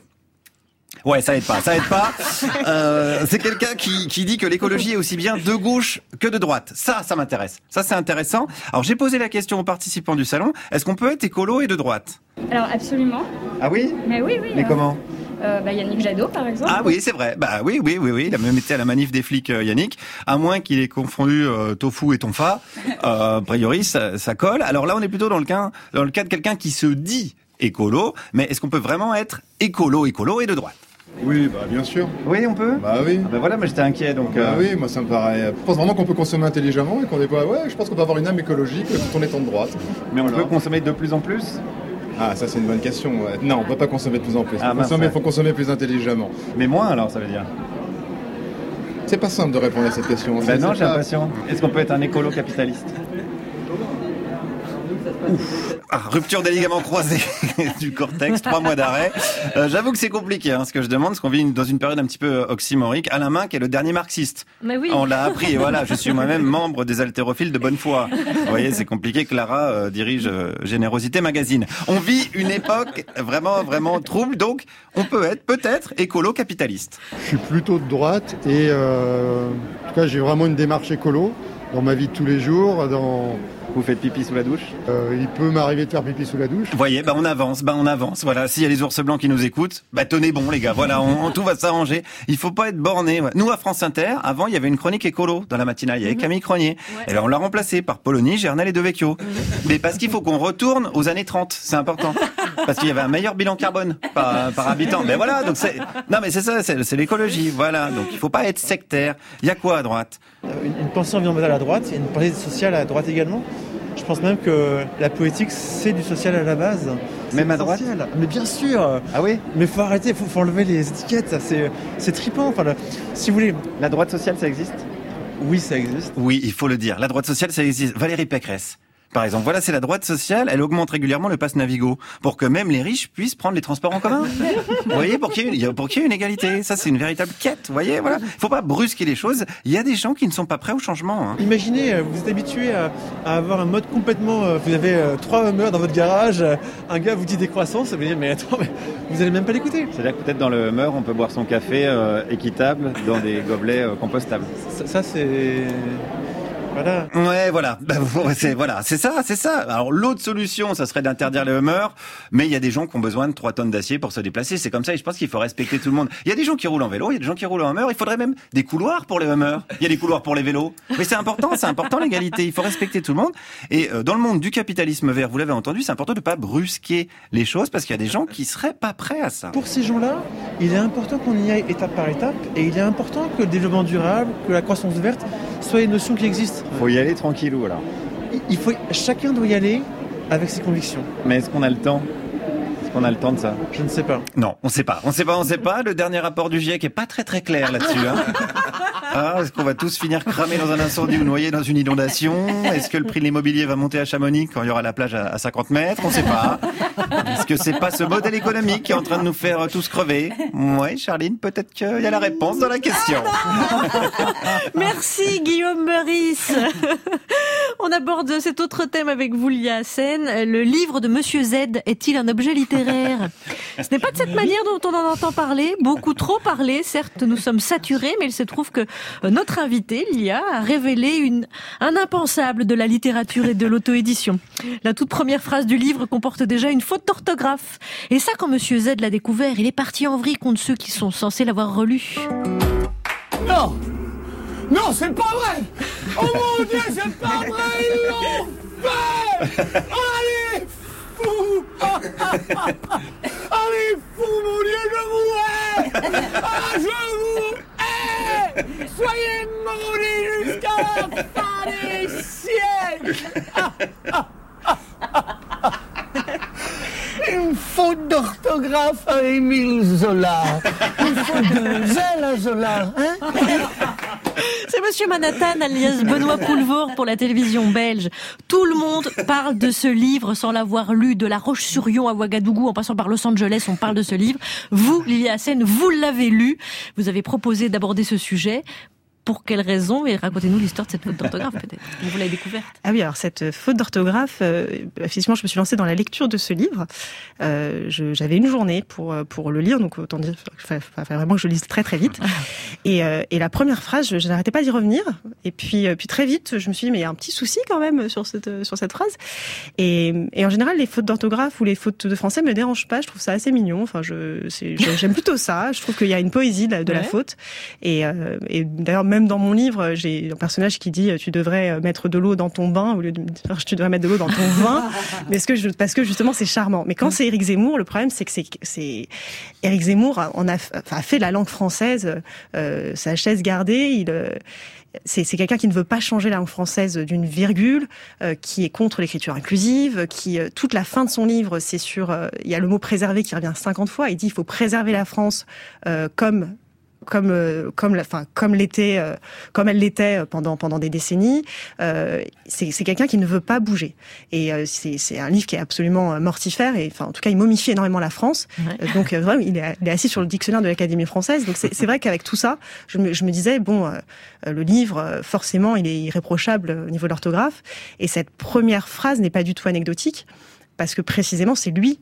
Ouais, ça aide pas, ça aide pas. Euh, c'est quelqu'un qui, qui dit que l'écologie est aussi bien de gauche que de droite. Ça, ça m'intéresse. Ça, c'est intéressant. Alors, j'ai posé la question aux participants du salon. Est-ce qu'on peut être écolo et de droite? Alors, absolument. Ah oui? Mais oui, oui. Mais euh, comment? euh, bah, Yannick Jadot, par exemple. Ah oui, c'est vrai. Bah oui, oui, oui, oui. Il a même été à la manif des flics, euh, Yannick. À moins qu'il ait confondu euh, tofu et tonfa. Euh, a priori, ça, ça colle. Alors là, on est plutôt dans le cas, dans le cas de quelqu'un qui se dit écolo. Mais est-ce qu'on peut vraiment être écolo, écolo et de droite? Oui, bah bien sûr. Oui, on peut. Bah oui. Ah bah voilà, moi j'étais inquiet donc. Bah euh... oui, moi ça me paraît. Je pense vraiment qu'on peut consommer intelligemment et qu'on est pas. Ouais, je pense qu'on peut avoir une âme écologique tout en étant de droite. Mais on voilà. peut consommer de plus en plus. Ah, ça c'est une bonne question. Non, on peut pas consommer de plus en plus. Ah, Il faut, consommer, faut consommer plus intelligemment. Mais moins alors, ça veut dire. C'est pas simple de répondre à cette question. Ben non, c'est j'ai pas... l'impression. Est-ce qu'on peut être un écolo capitaliste? Ouf. Ah, rupture des ligaments croisés du cortex, trois mois d'arrêt. Euh, j'avoue que c'est compliqué, hein, ce que je demande, parce qu'on vit dans une période un petit peu oxymorique. Alain Minc est le dernier marxiste. Mais oui. On l'a appris, et voilà, je suis moi-même membre des haltérophiles de bonne foi. Vous voyez, c'est compliqué. Clara euh, dirige euh, Générosité Magazine. On vit une époque vraiment, vraiment trouble, donc on peut être peut-être écolo-capitaliste. Je suis plutôt de droite, et euh, en tout cas, j'ai vraiment une démarche écolo dans ma vie de tous les jours, dans... Vous faites pipi sous la douche? Euh, il peut m'arriver de faire pipi sous la douche. Vous voyez, bah on avance, bah on avance. Voilà, s'il y a les ours blancs qui nous écoutent, bah tenez bon les gars. Voilà, on, on- tout va s'arranger. Il faut pas être borné. Ouais. Nous à France Inter, avant il y avait une chronique écolo dans la matinale. Il y avait Camille Cronier. Et ben on l'a remplacé par Polony, Gernel et Devecchio. Mais parce qu'il faut qu'on retourne aux années trente, c'est important. Parce qu'il y avait un meilleur bilan carbone par, par habitant. Mais voilà, donc c'est non mais c'est ça, c'est, c'est l'écologie. Voilà, donc il faut pas être sectaire. Il y a quoi à droite? Une, une pensée environnementale à droite et une pensée sociale à droite également. Je pense même que la politique, c'est du social à la base. C'est Même à droite? essentiel. Mais bien sûr. Ah oui? Mais faut arrêter, faut, faut enlever les étiquettes. ça, C'est, c'est trippant. Enfin, le- si vous voulez. La droite sociale, ça existe? Oui, ça existe. Oui, il faut le dire. La droite sociale, ça existe. Valérie Pécresse, par exemple. Voilà, c'est la droite sociale. Elle augmente régulièrement le pass Navigo pour que même les riches puissent prendre les transports en commun. Vous voyez, pour qu'il y ait, pour qu'il y ait une égalité. Ça, c'est une véritable quête. Vous voyez, voilà. Faut pas brusquer les choses. Il y a des gens qui ne sont pas prêts au changement. Hein. Imaginez, euh, vous êtes habitué à, à avoir un mode complètement. euh, Vous avez euh, trois Hummers dans votre garage. euh, Un gars vous dit décroissance. Vous dites mais attends, mais vous allez même pas l'écouter. C'est-à-dire que peut-être dans le Hummer, on peut boire son café euh, équitable dans des gobelets euh, compostables. Ça, ça, c'est. Voilà. Ouais, voilà. Bah, c'est voilà, c'est ça, c'est ça. Alors l'autre solution, ça serait d'interdire les Hummers, mais il y a des gens qui ont besoin de trois tonnes d'acier pour se déplacer. C'est comme ça, et je pense qu'il faut respecter tout le monde. Il y a des gens qui roulent en vélo, il y a des gens qui roulent en Hummer. Il faudrait même des couloirs pour les Hummers. Il y a des couloirs pour les vélos. Mais c'est important, c'est important l'égalité. Il faut respecter tout le monde. Et euh, dans le monde du capitalisme vert, vous l'avez entendu, c'est important de pas brusquer les choses parce qu'il y a des gens qui seraient pas prêts à ça. Pour ces gens-là, il est important qu'on y aille étape par étape, et il est important que le développement durable, que la croissance verte, soient une notion qui existe. Faut y aller tranquillou alors. Il faut, chacun doit y aller avec ses convictions. Mais est-ce qu'on a le temps? Est-ce qu'on a le temps de ça? Je ne sais pas. Non, on sait pas. On sait pas, on sait pas. Le dernier rapport du GIEC est pas très très clair là-dessus. Hein. Ah, est-ce qu'on va tous finir cramés dans un incendie ou noyés dans une inondation? Est-ce que le prix de l'immobilier va monter à Chamonix quand il y aura la plage à cinquante mètres? On sait pas. Est-ce que c'est pas ce modèle économique qui est en train de nous faire tous crever? Ouais, Charline, peut-être qu'il y a la réponse dans la question. Merci Guillaume Meurice. On aborde cet autre thème avec vous, Lia Hassen. Le livre de Monsieur Z est-il un objet littéraire? Ce n'est pas de cette manière dont on en entend parler, beaucoup trop parler. Certes, nous sommes saturés, mais il se trouve que notre invité, Lia, a révélé une, un impensable de la littérature et de l'auto-édition. La toute première phrase du livre comporte déjà une faute d'orthographe. Et ça, quand Monsieur Z l'a découvert, il est parti en vrille contre ceux qui sont censés l'avoir relu. Non! Non, c'est pas vrai! Oh mon Dieu, c'est pas vrai! Ils l'ont fait! Allez, fou! Allez, fou, mon Dieu, je vous hais! Ah, je vous hais! Soyez maudits jusqu'à la fin des siècles! Ah, ah, ah, ah, ah. Une faute d'orthographe à Émile Zola. Une faute de zèle à Zola, hein? C'est Monsieur Manhattan, alias Benoît Poulvord pour la télévision belge. Tout le monde parle de ce livre sans l'avoir lu, de La Roche-sur-Yon à Ouagadougou en passant par Los Angeles, on parle de ce livre. Vous, Lia Hassen, vous l'avez lu. Vous avez proposé d'aborder ce sujet. Pour quelle raison? Et racontez-nous l'histoire de cette faute d'orthographe, peut-être. Vous l'avez découverte. Ah oui, alors cette faute d'orthographe, euh, effectivement, je me suis lancée dans la lecture de ce livre. Euh, je, j'avais une journée pour pour le lire, donc autant dire, enfin, enfin, vraiment que je lise très très vite. Et, euh, et la première phrase, je, je n'arrêtais pas d'y revenir. Et puis puis très vite, je me suis dit mais il y a un petit souci quand même sur cette sur cette phrase. Et, et en général, les fautes d'orthographe ou les fautes de français me dérangent pas. Je trouve ça assez mignon. Enfin, je, c'est, j'aime plutôt ça. Je trouve qu'il y a une poésie de la, de la Ouais. faute. Et, euh, et d'ailleurs, même dans mon livre, j'ai un personnage qui dit tu devrais mettre de l'eau dans ton bain au lieu de me dire tu devrais mettre de l'eau dans ton vin, mais parce que je, parce que justement c'est charmant. Mais quand c'est Éric Zemmour, le problème c'est que c'est c'est Éric Zemmour a, on a, a fait la langue française euh, sa chaise gardée. Il euh, c'est, c'est quelqu'un qui ne veut pas changer la langue française d'une virgule, euh, qui est contre l'écriture inclusive, qui euh, toute la fin de son livre, c'est sur euh, il y a le mot préserver qui revient cinquante fois. Il dit il faut préserver la France euh, comme comme euh, comme la, enfin comme l'était euh, comme elle l'était pendant pendant des décennies. Euh, c'est c'est quelqu'un qui ne veut pas bouger. Et euh, c'est c'est un livre qui est absolument mortifère. Et enfin en tout cas il momifie énormément la France. Ouais. Euh, donc euh, vraiment il est, il est assis sur le dictionnaire de l'Académie française. Donc c'est c'est vrai qu'avec tout ça, je me je me disais bon euh, le livre euh, forcément il est irréprochable au niveau de l'orthographe. Et cette première phrase n'est pas du tout anecdotique. Parce que précisément, c'est lui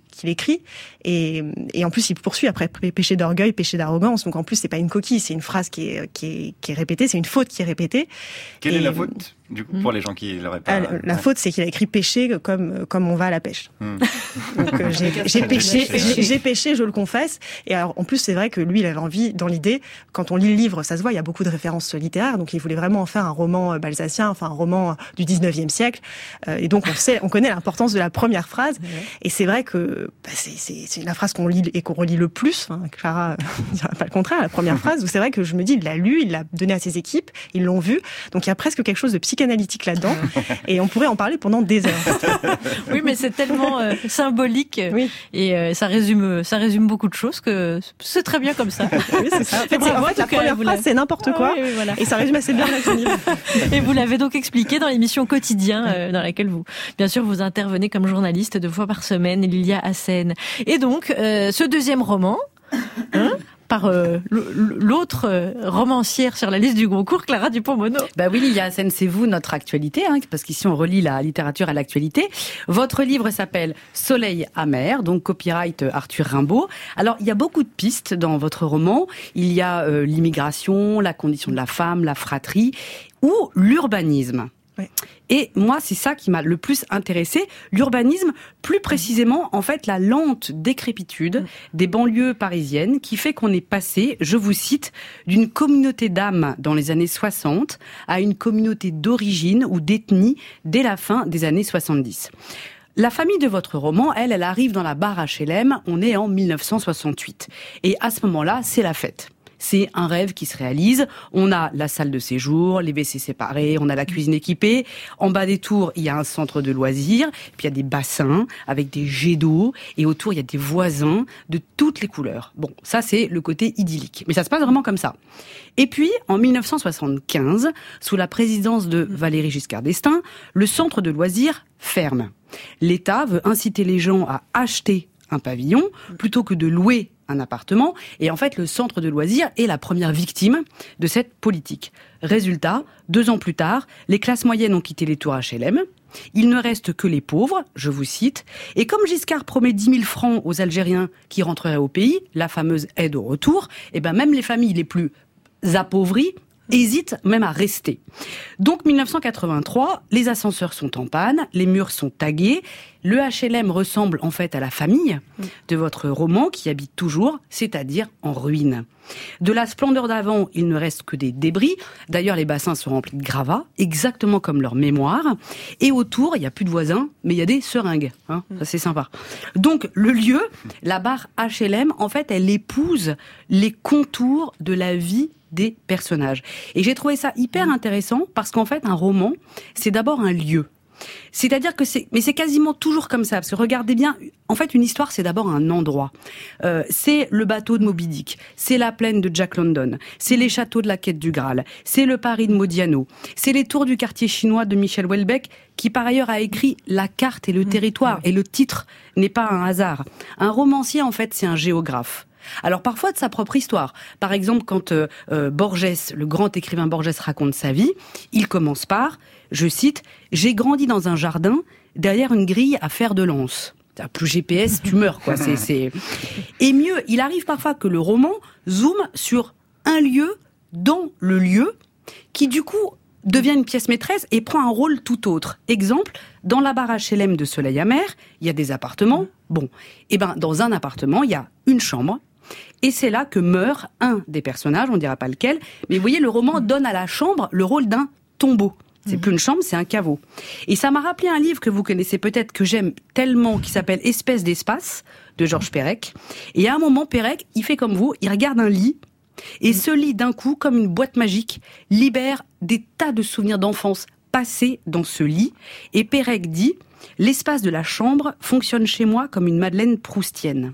qu'il écrit. Et, et en plus, il poursuit après péché d'orgueil, péché d'arrogance. Donc en plus, c'est pas une coquille, c'est une phrase qui est, qui est, qui est répétée, c'est une faute qui est répétée. Quelle et, est la faute, du coup, pour les gens qui l'auraient pas... Ah, la ouais. faute, c'est qu'il a écrit péché comme, comme on va à la pêche. Hmm. Donc euh, j'ai, j'ai péché, j'ai, j'ai péché, je le confesse. Et alors, en plus, c'est vrai que lui, il avait envie, dans l'idée, quand on lit le livre, ça se voit, il y a beaucoup de références littéraires. Donc il voulait vraiment en faire un roman balsacien, enfin un roman du dix-neuvième siècle. Euh, et donc on sait, on connaît l'importance de la première phrase. Ouais. Et c'est vrai que bah, c'est, c'est, c'est la phrase qu'on lit et qu'on relit le plus. Hein, Clara ne dira pas le contraire, la première phrase. Où c'est vrai que je me dis, il l'a lu, il l'a donné à ses équipes, ils l'ont vu. Donc il y a presque quelque chose de psychanalytique là-dedans. Et on pourrait en parler pendant des heures. Oui, mais c'est tellement euh, symbolique oui. et euh, ça résume, ça résume beaucoup de choses que c'est très bien comme ça. Oui, c'est ça. En fait, c'est, en fait la première phrase, c'est n'importe quoi. Ah, oui, oui, voilà. Et ça résume assez bien la livre. Et vous l'avez donc expliqué dans l'émission Quotidien, euh, dans laquelle vous, bien sûr, vous intervenez comme journaliste deux fois par semaine, Lilia Hassen. Et donc, euh, ce deuxième roman, hein, par euh, l'autre euh, romancière sur la liste du Goncourt, Clara Dupont-Mono. Bah oui, Lilia Hassen, c'est vous, notre actualité, hein, parce qu'ici on relie la littérature à l'actualité. Votre livre s'appelle Soleil amer, donc copyright Arthur Rimbaud. Alors, il y a beaucoup de pistes dans votre roman. Il y a euh, l'immigration, la condition de la femme, la fratrie, ou l'urbanisme. Oui. Et moi, c'est ça qui m'a le plus intéressé. L'urbanisme, plus précisément, en fait, la lente décrépitude des banlieues parisiennes qui fait qu'on est passé, je vous cite, d'une communauté d'âmes dans les années soixante à une communauté d'origine ou d'ethnie dès la fin des années soixante-dix. La famille de votre roman, elle, elle arrive dans la barre H L M, on est en mille neuf cent soixante-huit. Et à ce moment-là, c'est la fête. C'est un rêve qui se réalise. On a la salle de séjour, les W C séparés, on a la cuisine équipée. En bas des tours, il y a un centre de loisirs. Puis il y a des bassins avec des jets d'eau. Et autour, il y a des voisins de toutes les couleurs. Bon, ça, c'est le côté idyllique. Mais ça se passe vraiment comme ça. Et puis, en mille neuf cent soixante-quinze, sous la présidence de Valéry Giscard d'Estaing, le centre de loisirs ferme. L'État veut inciter les gens à acheter un pavillon plutôt que de louer un appartement. Et en fait, le centre de loisirs est la première victime de cette politique. Résultat, deux ans plus tard, les classes moyennes ont quitté les tours H L M. Il ne reste que les pauvres, je vous cite. Et comme Giscard promet dix mille francs aux Algériens qui rentreraient au pays, la fameuse aide au retour, et ben même les familles les plus appauvries hésitent même à rester. Donc mille neuf cent quatre-vingt-trois, les ascenseurs sont en panne, les murs sont tagués, le H L M ressemble en fait à la famille de votre roman qui habite toujours, c'est-à-dire en ruine. De la splendeur d'avant, il ne reste que des débris. D'ailleurs, les bassins sont remplis de gravats, exactement comme leur mémoire. Et autour, il n'y a plus de voisins, mais il y a des seringues. Hein, ça, c'est sympa. Donc, le lieu, la barre H L M, en fait, elle épouse les contours de la vie des personnages. Et j'ai trouvé ça hyper intéressant parce qu'en fait, un roman, c'est d'abord un lieu. C'est-à-dire que c'est, mais c'est quasiment toujours comme ça, parce que regardez bien, en fait, une histoire, c'est d'abord un endroit. Euh, c'est le bateau de Moby Dick, c'est la plaine de Jack London, c'est les châteaux de la quête du Graal, c'est le Paris de Modiano, c'est les tours du quartier chinois de Michel Houellebecq, qui par ailleurs a écrit La carte et le territoire, et le titre n'est pas un hasard. Un romancier, en fait, c'est un géographe. Alors parfois de sa propre histoire. Par exemple, quand euh, euh, Borges, le grand écrivain Borges raconte sa vie, il commence par, je cite, « J'ai grandi dans un jardin, derrière une grille à fer de lance ». Plus G P S, tu meurs, quoi. C'est, c'est... Et mieux, il arrive parfois que le roman zoome sur un lieu dans le lieu, qui du coup devient une pièce maîtresse et prend un rôle tout autre. Exemple, dans la barre H L M de Soleil amer, il y a des appartements. Bon, et ben dans un appartement, il y a une chambre. Et c'est là que meurt un des personnages, on ne dira pas lequel, mais vous voyez, le roman donne à la chambre le rôle d'un tombeau. C'est plus une chambre, c'est un caveau. Et ça m'a rappelé un livre que vous connaissez peut-être, que j'aime tellement, qui s'appelle Espèce d'espace, de Georges Perec. Et à un moment, Perec, il fait comme vous, il regarde un lit, et ce lit, d'un coup, comme une boîte magique, libère des tas de souvenirs d'enfance passés dans ce lit. Et Perec dit, l'espace de la chambre fonctionne chez moi comme une Madeleine proustienne.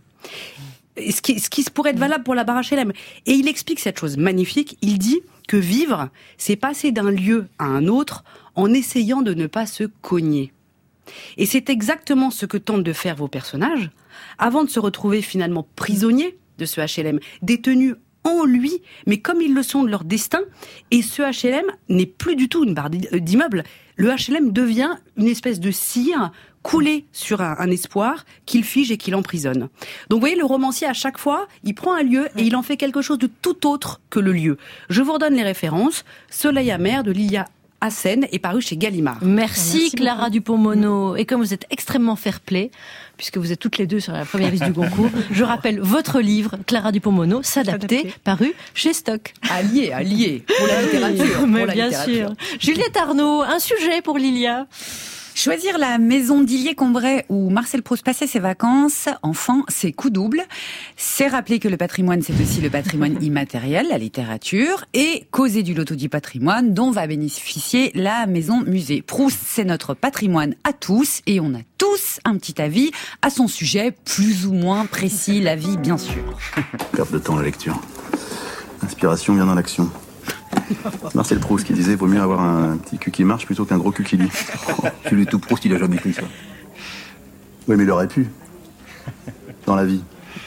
Ce qui, ce qui pourrait être valable pour la barre H L M. Et il explique cette chose magnifique. Il dit que vivre, c'est passer d'un lieu à un autre en essayant de ne pas se cogner. Et c'est exactement ce que tentent de faire vos personnages, avant de se retrouver finalement prisonniers de ce H L M, détenus en lui, mais comme ils le sont de leur destin. Et ce H L M n'est plus du tout une barre d'immeuble. Le H L M devient une espèce de cire coulé sur un, un espoir qu'il fige et qu'il emprisonne. Donc vous voyez, le romancier, à chaque fois, il prend un lieu et il en fait quelque chose de tout autre que le lieu. Je vous redonne les références. Soleil amer de Lilia Hassen est paru chez Gallimard. Merci, Merci Clara Dupont-Mono. Et comme vous êtes extrêmement fair-play, puisque vous êtes toutes les deux sur la première liste du concours, je rappelle votre livre, Clara Dupont-Mono, S'adapter, paru chez Stock. Allié, allié, pour la littérature. Pour Mais la bien littérature. sûr. Juliette Arnaud, un sujet pour Lilia. Choisir la maison d'Illier-Combray où Marcel Proust passait ses vacances, enfant, c'est coup double. C'est rappeler que le patrimoine, c'est aussi le patrimoine immatériel, la littérature, et causer du loto du patrimoine dont va bénéficier la maison musée. Proust, c'est notre patrimoine à tous, et on a tous un petit avis à son sujet, plus ou moins précis, l'avis bien sûr. Perte de temps la lecture. L'inspiration vient dans l'action. C'est Marcel Proust qui disait vaut mieux avoir un petit cul qui marche plutôt qu'un gros cul qui lit. Oh, tu lis tout Proust, il a jamais écrit ça. Oui, mais il aurait pu. Dans la vie.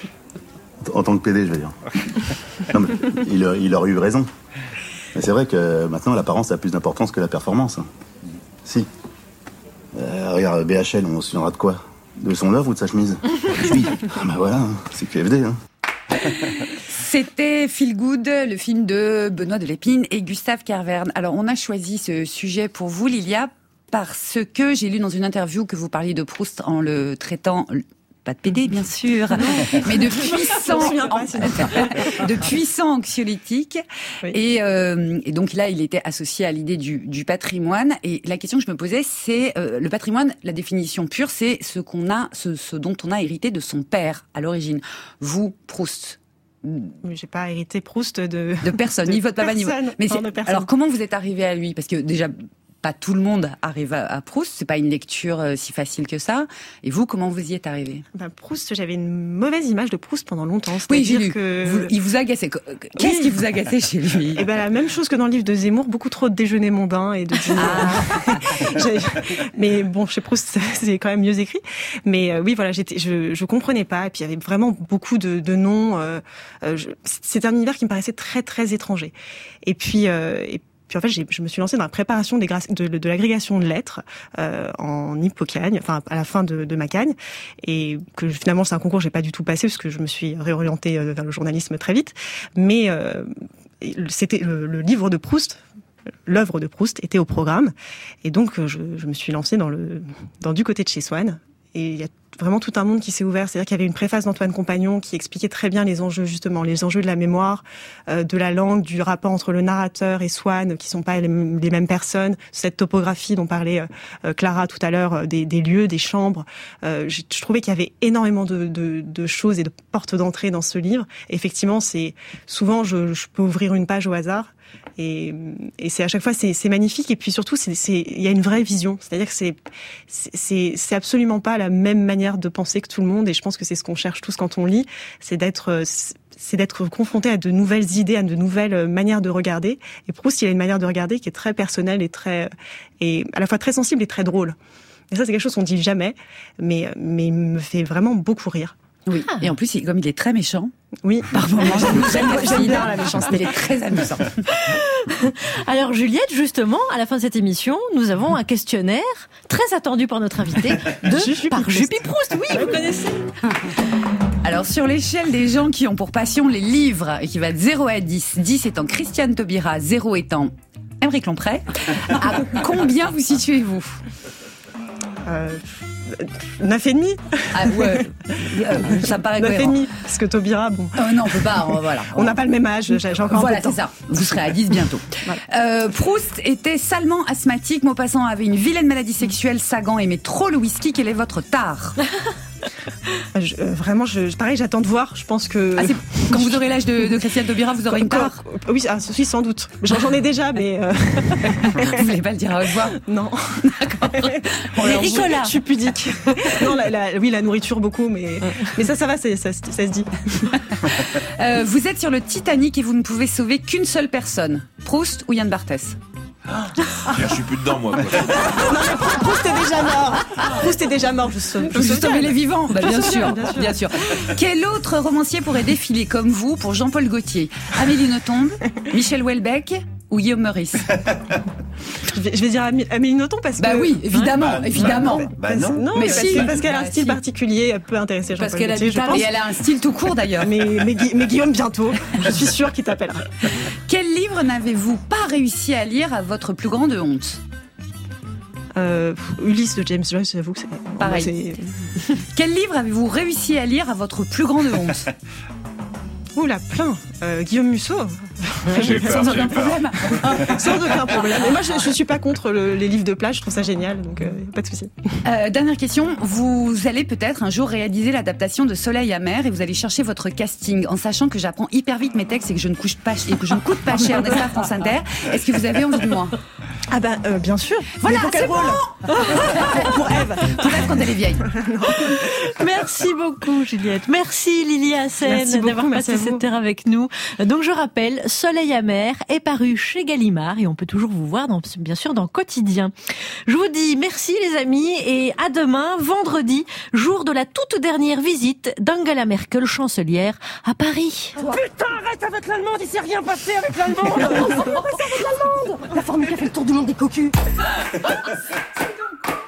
En tant que P D, je veux dire. Non, mais il, il aurait eu raison. Mais c'est vrai que maintenant, l'apparence a plus d'importance que la performance. Si. Euh, regarde, B H L, on se souviendra de quoi? De son œuvre ou de sa chemise? Oui. Ah bah voilà, c'est Q F D. Hein. C'était Feel Good, le film de Benoît Delépine et Gustave Carverne. Alors, on a choisi ce sujet pour vous, Lilia, parce que j'ai lu dans une interview que vous parliez de Proust en le traitant... Pas de P D, bien sûr, mais de puissant, de puissant anxiolytique. Oui. Et, euh, et donc là, il était associé à l'idée du, du patrimoine. Et la question que je me posais, c'est euh, le patrimoine. La définition pure, c'est ce qu'on a, ce, ce dont on a hérité de son père à l'origine. Vous, Proust. J'ai pas hérité Proust de de personne, de ni votre papa, ni votre. Mais non, de personne. Alors, comment vous êtes arrivé à lui? Parce que déjà. Pas tout le monde arrive à, à Proust, c'est pas une lecture euh, si facile que ça. Et vous, comment vous y êtes arrivé? Ben, Proust, j'avais une mauvaise image de Proust pendant longtemps. Oui, j'ai lu. Que... Vous, il vous agaçait. Qu'est-ce oui. qui vous agaçait chez lui? Eh ben, la même chose que dans le livre de Zemmour, beaucoup trop de déjeuners mondains et de dîners. Ah. Mais bon, chez Proust, c'est quand même mieux écrit. Mais euh, oui, voilà, j'étais, je, je comprenais pas. Et puis, il y avait vraiment beaucoup de, de noms. Euh, euh, je... C'est un univers qui me paraissait très, très étranger. Et puis, euh, et Puis en fait, j'ai, je me suis lancée dans la préparation des gra- de, de, de l'agrégation de lettres euh, en Hippocagne, enfin à la fin de, de ma cagne, et que finalement c'est un concours que j'ai pas du tout passé parce que je me suis réorientée vers le journalisme très vite. Mais euh, c'était le, le livre de Proust. L'œuvre de Proust était au programme, et donc je, je me suis lancée dans le dans du côté de chez Swann. Et il y a vraiment tout un monde qui s'est ouvert. C'est-à-dire qu'il y avait une préface d'Antoine Compagnon qui expliquait très bien les enjeux, justement, les enjeux de la mémoire, euh, de la langue, du rapport entre le narrateur et Swann, qui sont pas les, les mêmes personnes. Cette topographie dont parlait euh, Clara tout à l'heure, des, des lieux, des chambres. Euh, je, je trouvais qu'il y avait énormément de, de, de choses et de portes d'entrée dans ce livre. Et effectivement, c'est souvent, je, je peux ouvrir une page au hasard. Et, et c'est à chaque fois c'est, c'est magnifique, et puis surtout c'est, c'est il y a une vraie vision, c'est-à-dire que c'est, c'est c'est absolument pas la même manière de penser que tout le monde, et je pense que c'est ce qu'on cherche tous quand on lit, c'est d'être c'est d'être confronté à de nouvelles idées, à de nouvelles manières de regarder. Et Proust, il a une manière de regarder qui est très personnelle et très et à la fois très sensible et très drôle. Et ça, c'est quelque chose qu'on dit jamais, mais mais il me fait vraiment beaucoup rire. Oui, ah. Et en plus, comme il est très méchant, oui, par moments, j'aime bien la méchanceté. Il est très amusant. Alors Juliette, justement, à la fin de cette émission, nous avons un questionnaire très attendu par notre invité de Juppie par Proust. Juppie Proust. Oui, vous connaissez. Alors, sur l'échelle des gens qui ont pour passion les livres, et qui va de zéro à dix, dix étant Christiane Taubira, zéro étant Aymeric Lomprey, à combien vous situez-vous? euh... neuf et demi. Ah ouais, euh, ça me paraît cohérent. neuf et demi, parce que Taubira, bon. Euh, non, on peut pas, on, voilà. On n'a pas le même âge, j'ai encore voilà, un peu de temps. Voilà, c'est ça. Vous serez à dix bientôt. Voilà. Euh, Proust était salement asthmatique, Maupassant avait une vilaine maladie sexuelle, Sagan aimait trop le whisky, quel est votre tard? Je, euh, vraiment, je, pareil, j'attends de voir. Je pense que ah, quand vous aurez l'âge de, de Christiane Taubira, vous aurez une part. Oui, ah, oui, sans doute. J'en, j'en ai déjà, mais euh... vous voulez pas le dire à haute voix? Non. D'accord. Mais Nicolas, je suis pudique. Non, la, la, oui, la nourriture beaucoup, mais mais ça, ça va, c'est, ça, ça se dit. euh, vous êtes sur le Titanic et vous ne pouvez sauver qu'une seule personne. Proust ou Yann Barthès? Je suis plus dedans, moi. Quoi. Non, mais Proust est déjà mort. Proust est déjà mort, je sauve. Vous sauvez les vivants. Bah, bien, sûr, bien sûr, bien sûr. Quel autre romancier pourrait défiler comme vous pour Jean-Paul Gaultier? Amélie Nothomb, Michel Houellebecq ou Guillaume Meurice? Je vais, je vais dire Amé- Amélie Nothomb parce que... Bah oui, évidemment, Bah, évidemment. Bah, Bah non. non, Mais mais parce, si. que- parce qu'elle a un Bah, style si. particulier, elle peut intéresser Jean-Paul Parce qu'elle a Gaultier, du je talent. pense. Et elle a un style tout court d'ailleurs. Mais, mais, Gui- mais Guillaume, bientôt. Je suis sûre qu'il t'appellera. Quel livre n'avez-vous pas réussi à lire à votre plus grande honte? Euh, Ulysse de James Joyce, j'avoue que c'est... Pareil. c'est- Quel livre avez-vous réussi à lire à votre plus grande honte? Oula, plein. Euh, Guillaume Musso. J'ai peur, Sans j'ai aucun peur. problème. Sans aucun problème. Et moi, je, je suis pas contre le- les livres de plage, je trouve ça génial, donc euh, pas de souci. Euh, dernière question, vous allez peut-être un jour réaliser l'adaptation de Soleil à mer et vous allez chercher votre casting en sachant que j'apprends hyper vite mes textes et que je ne coûte pas, et que je ne coûte pas cher, n'est-ce pas, France Inter? Est-ce que vous avez envie de moi? Ah ben, euh, bien sûr. Voilà, Mais pour quel c'est rôle bon. Pour Ève. Pour Ève quand elle est vieille. Merci beaucoup, Juliette. Merci, Lily Hassen, Merci beaucoup, d'avoir merci passé à vous. cette heure avec nous. Donc, je rappelle, Soleil amer est paru chez Gallimard et on peut toujours vous voir, dans, bien sûr, dans Quotidien. Je vous dis merci, les amis, et à demain, vendredi, jour de la toute dernière visite d'Angela Merkel, chancelière, à Paris. Putain, arrête avec l'allemande, il s'est rien passé avec l'allemande. Il s'est rien passé avec l'allemande. La formule qui a fait le tour du monde des cocus.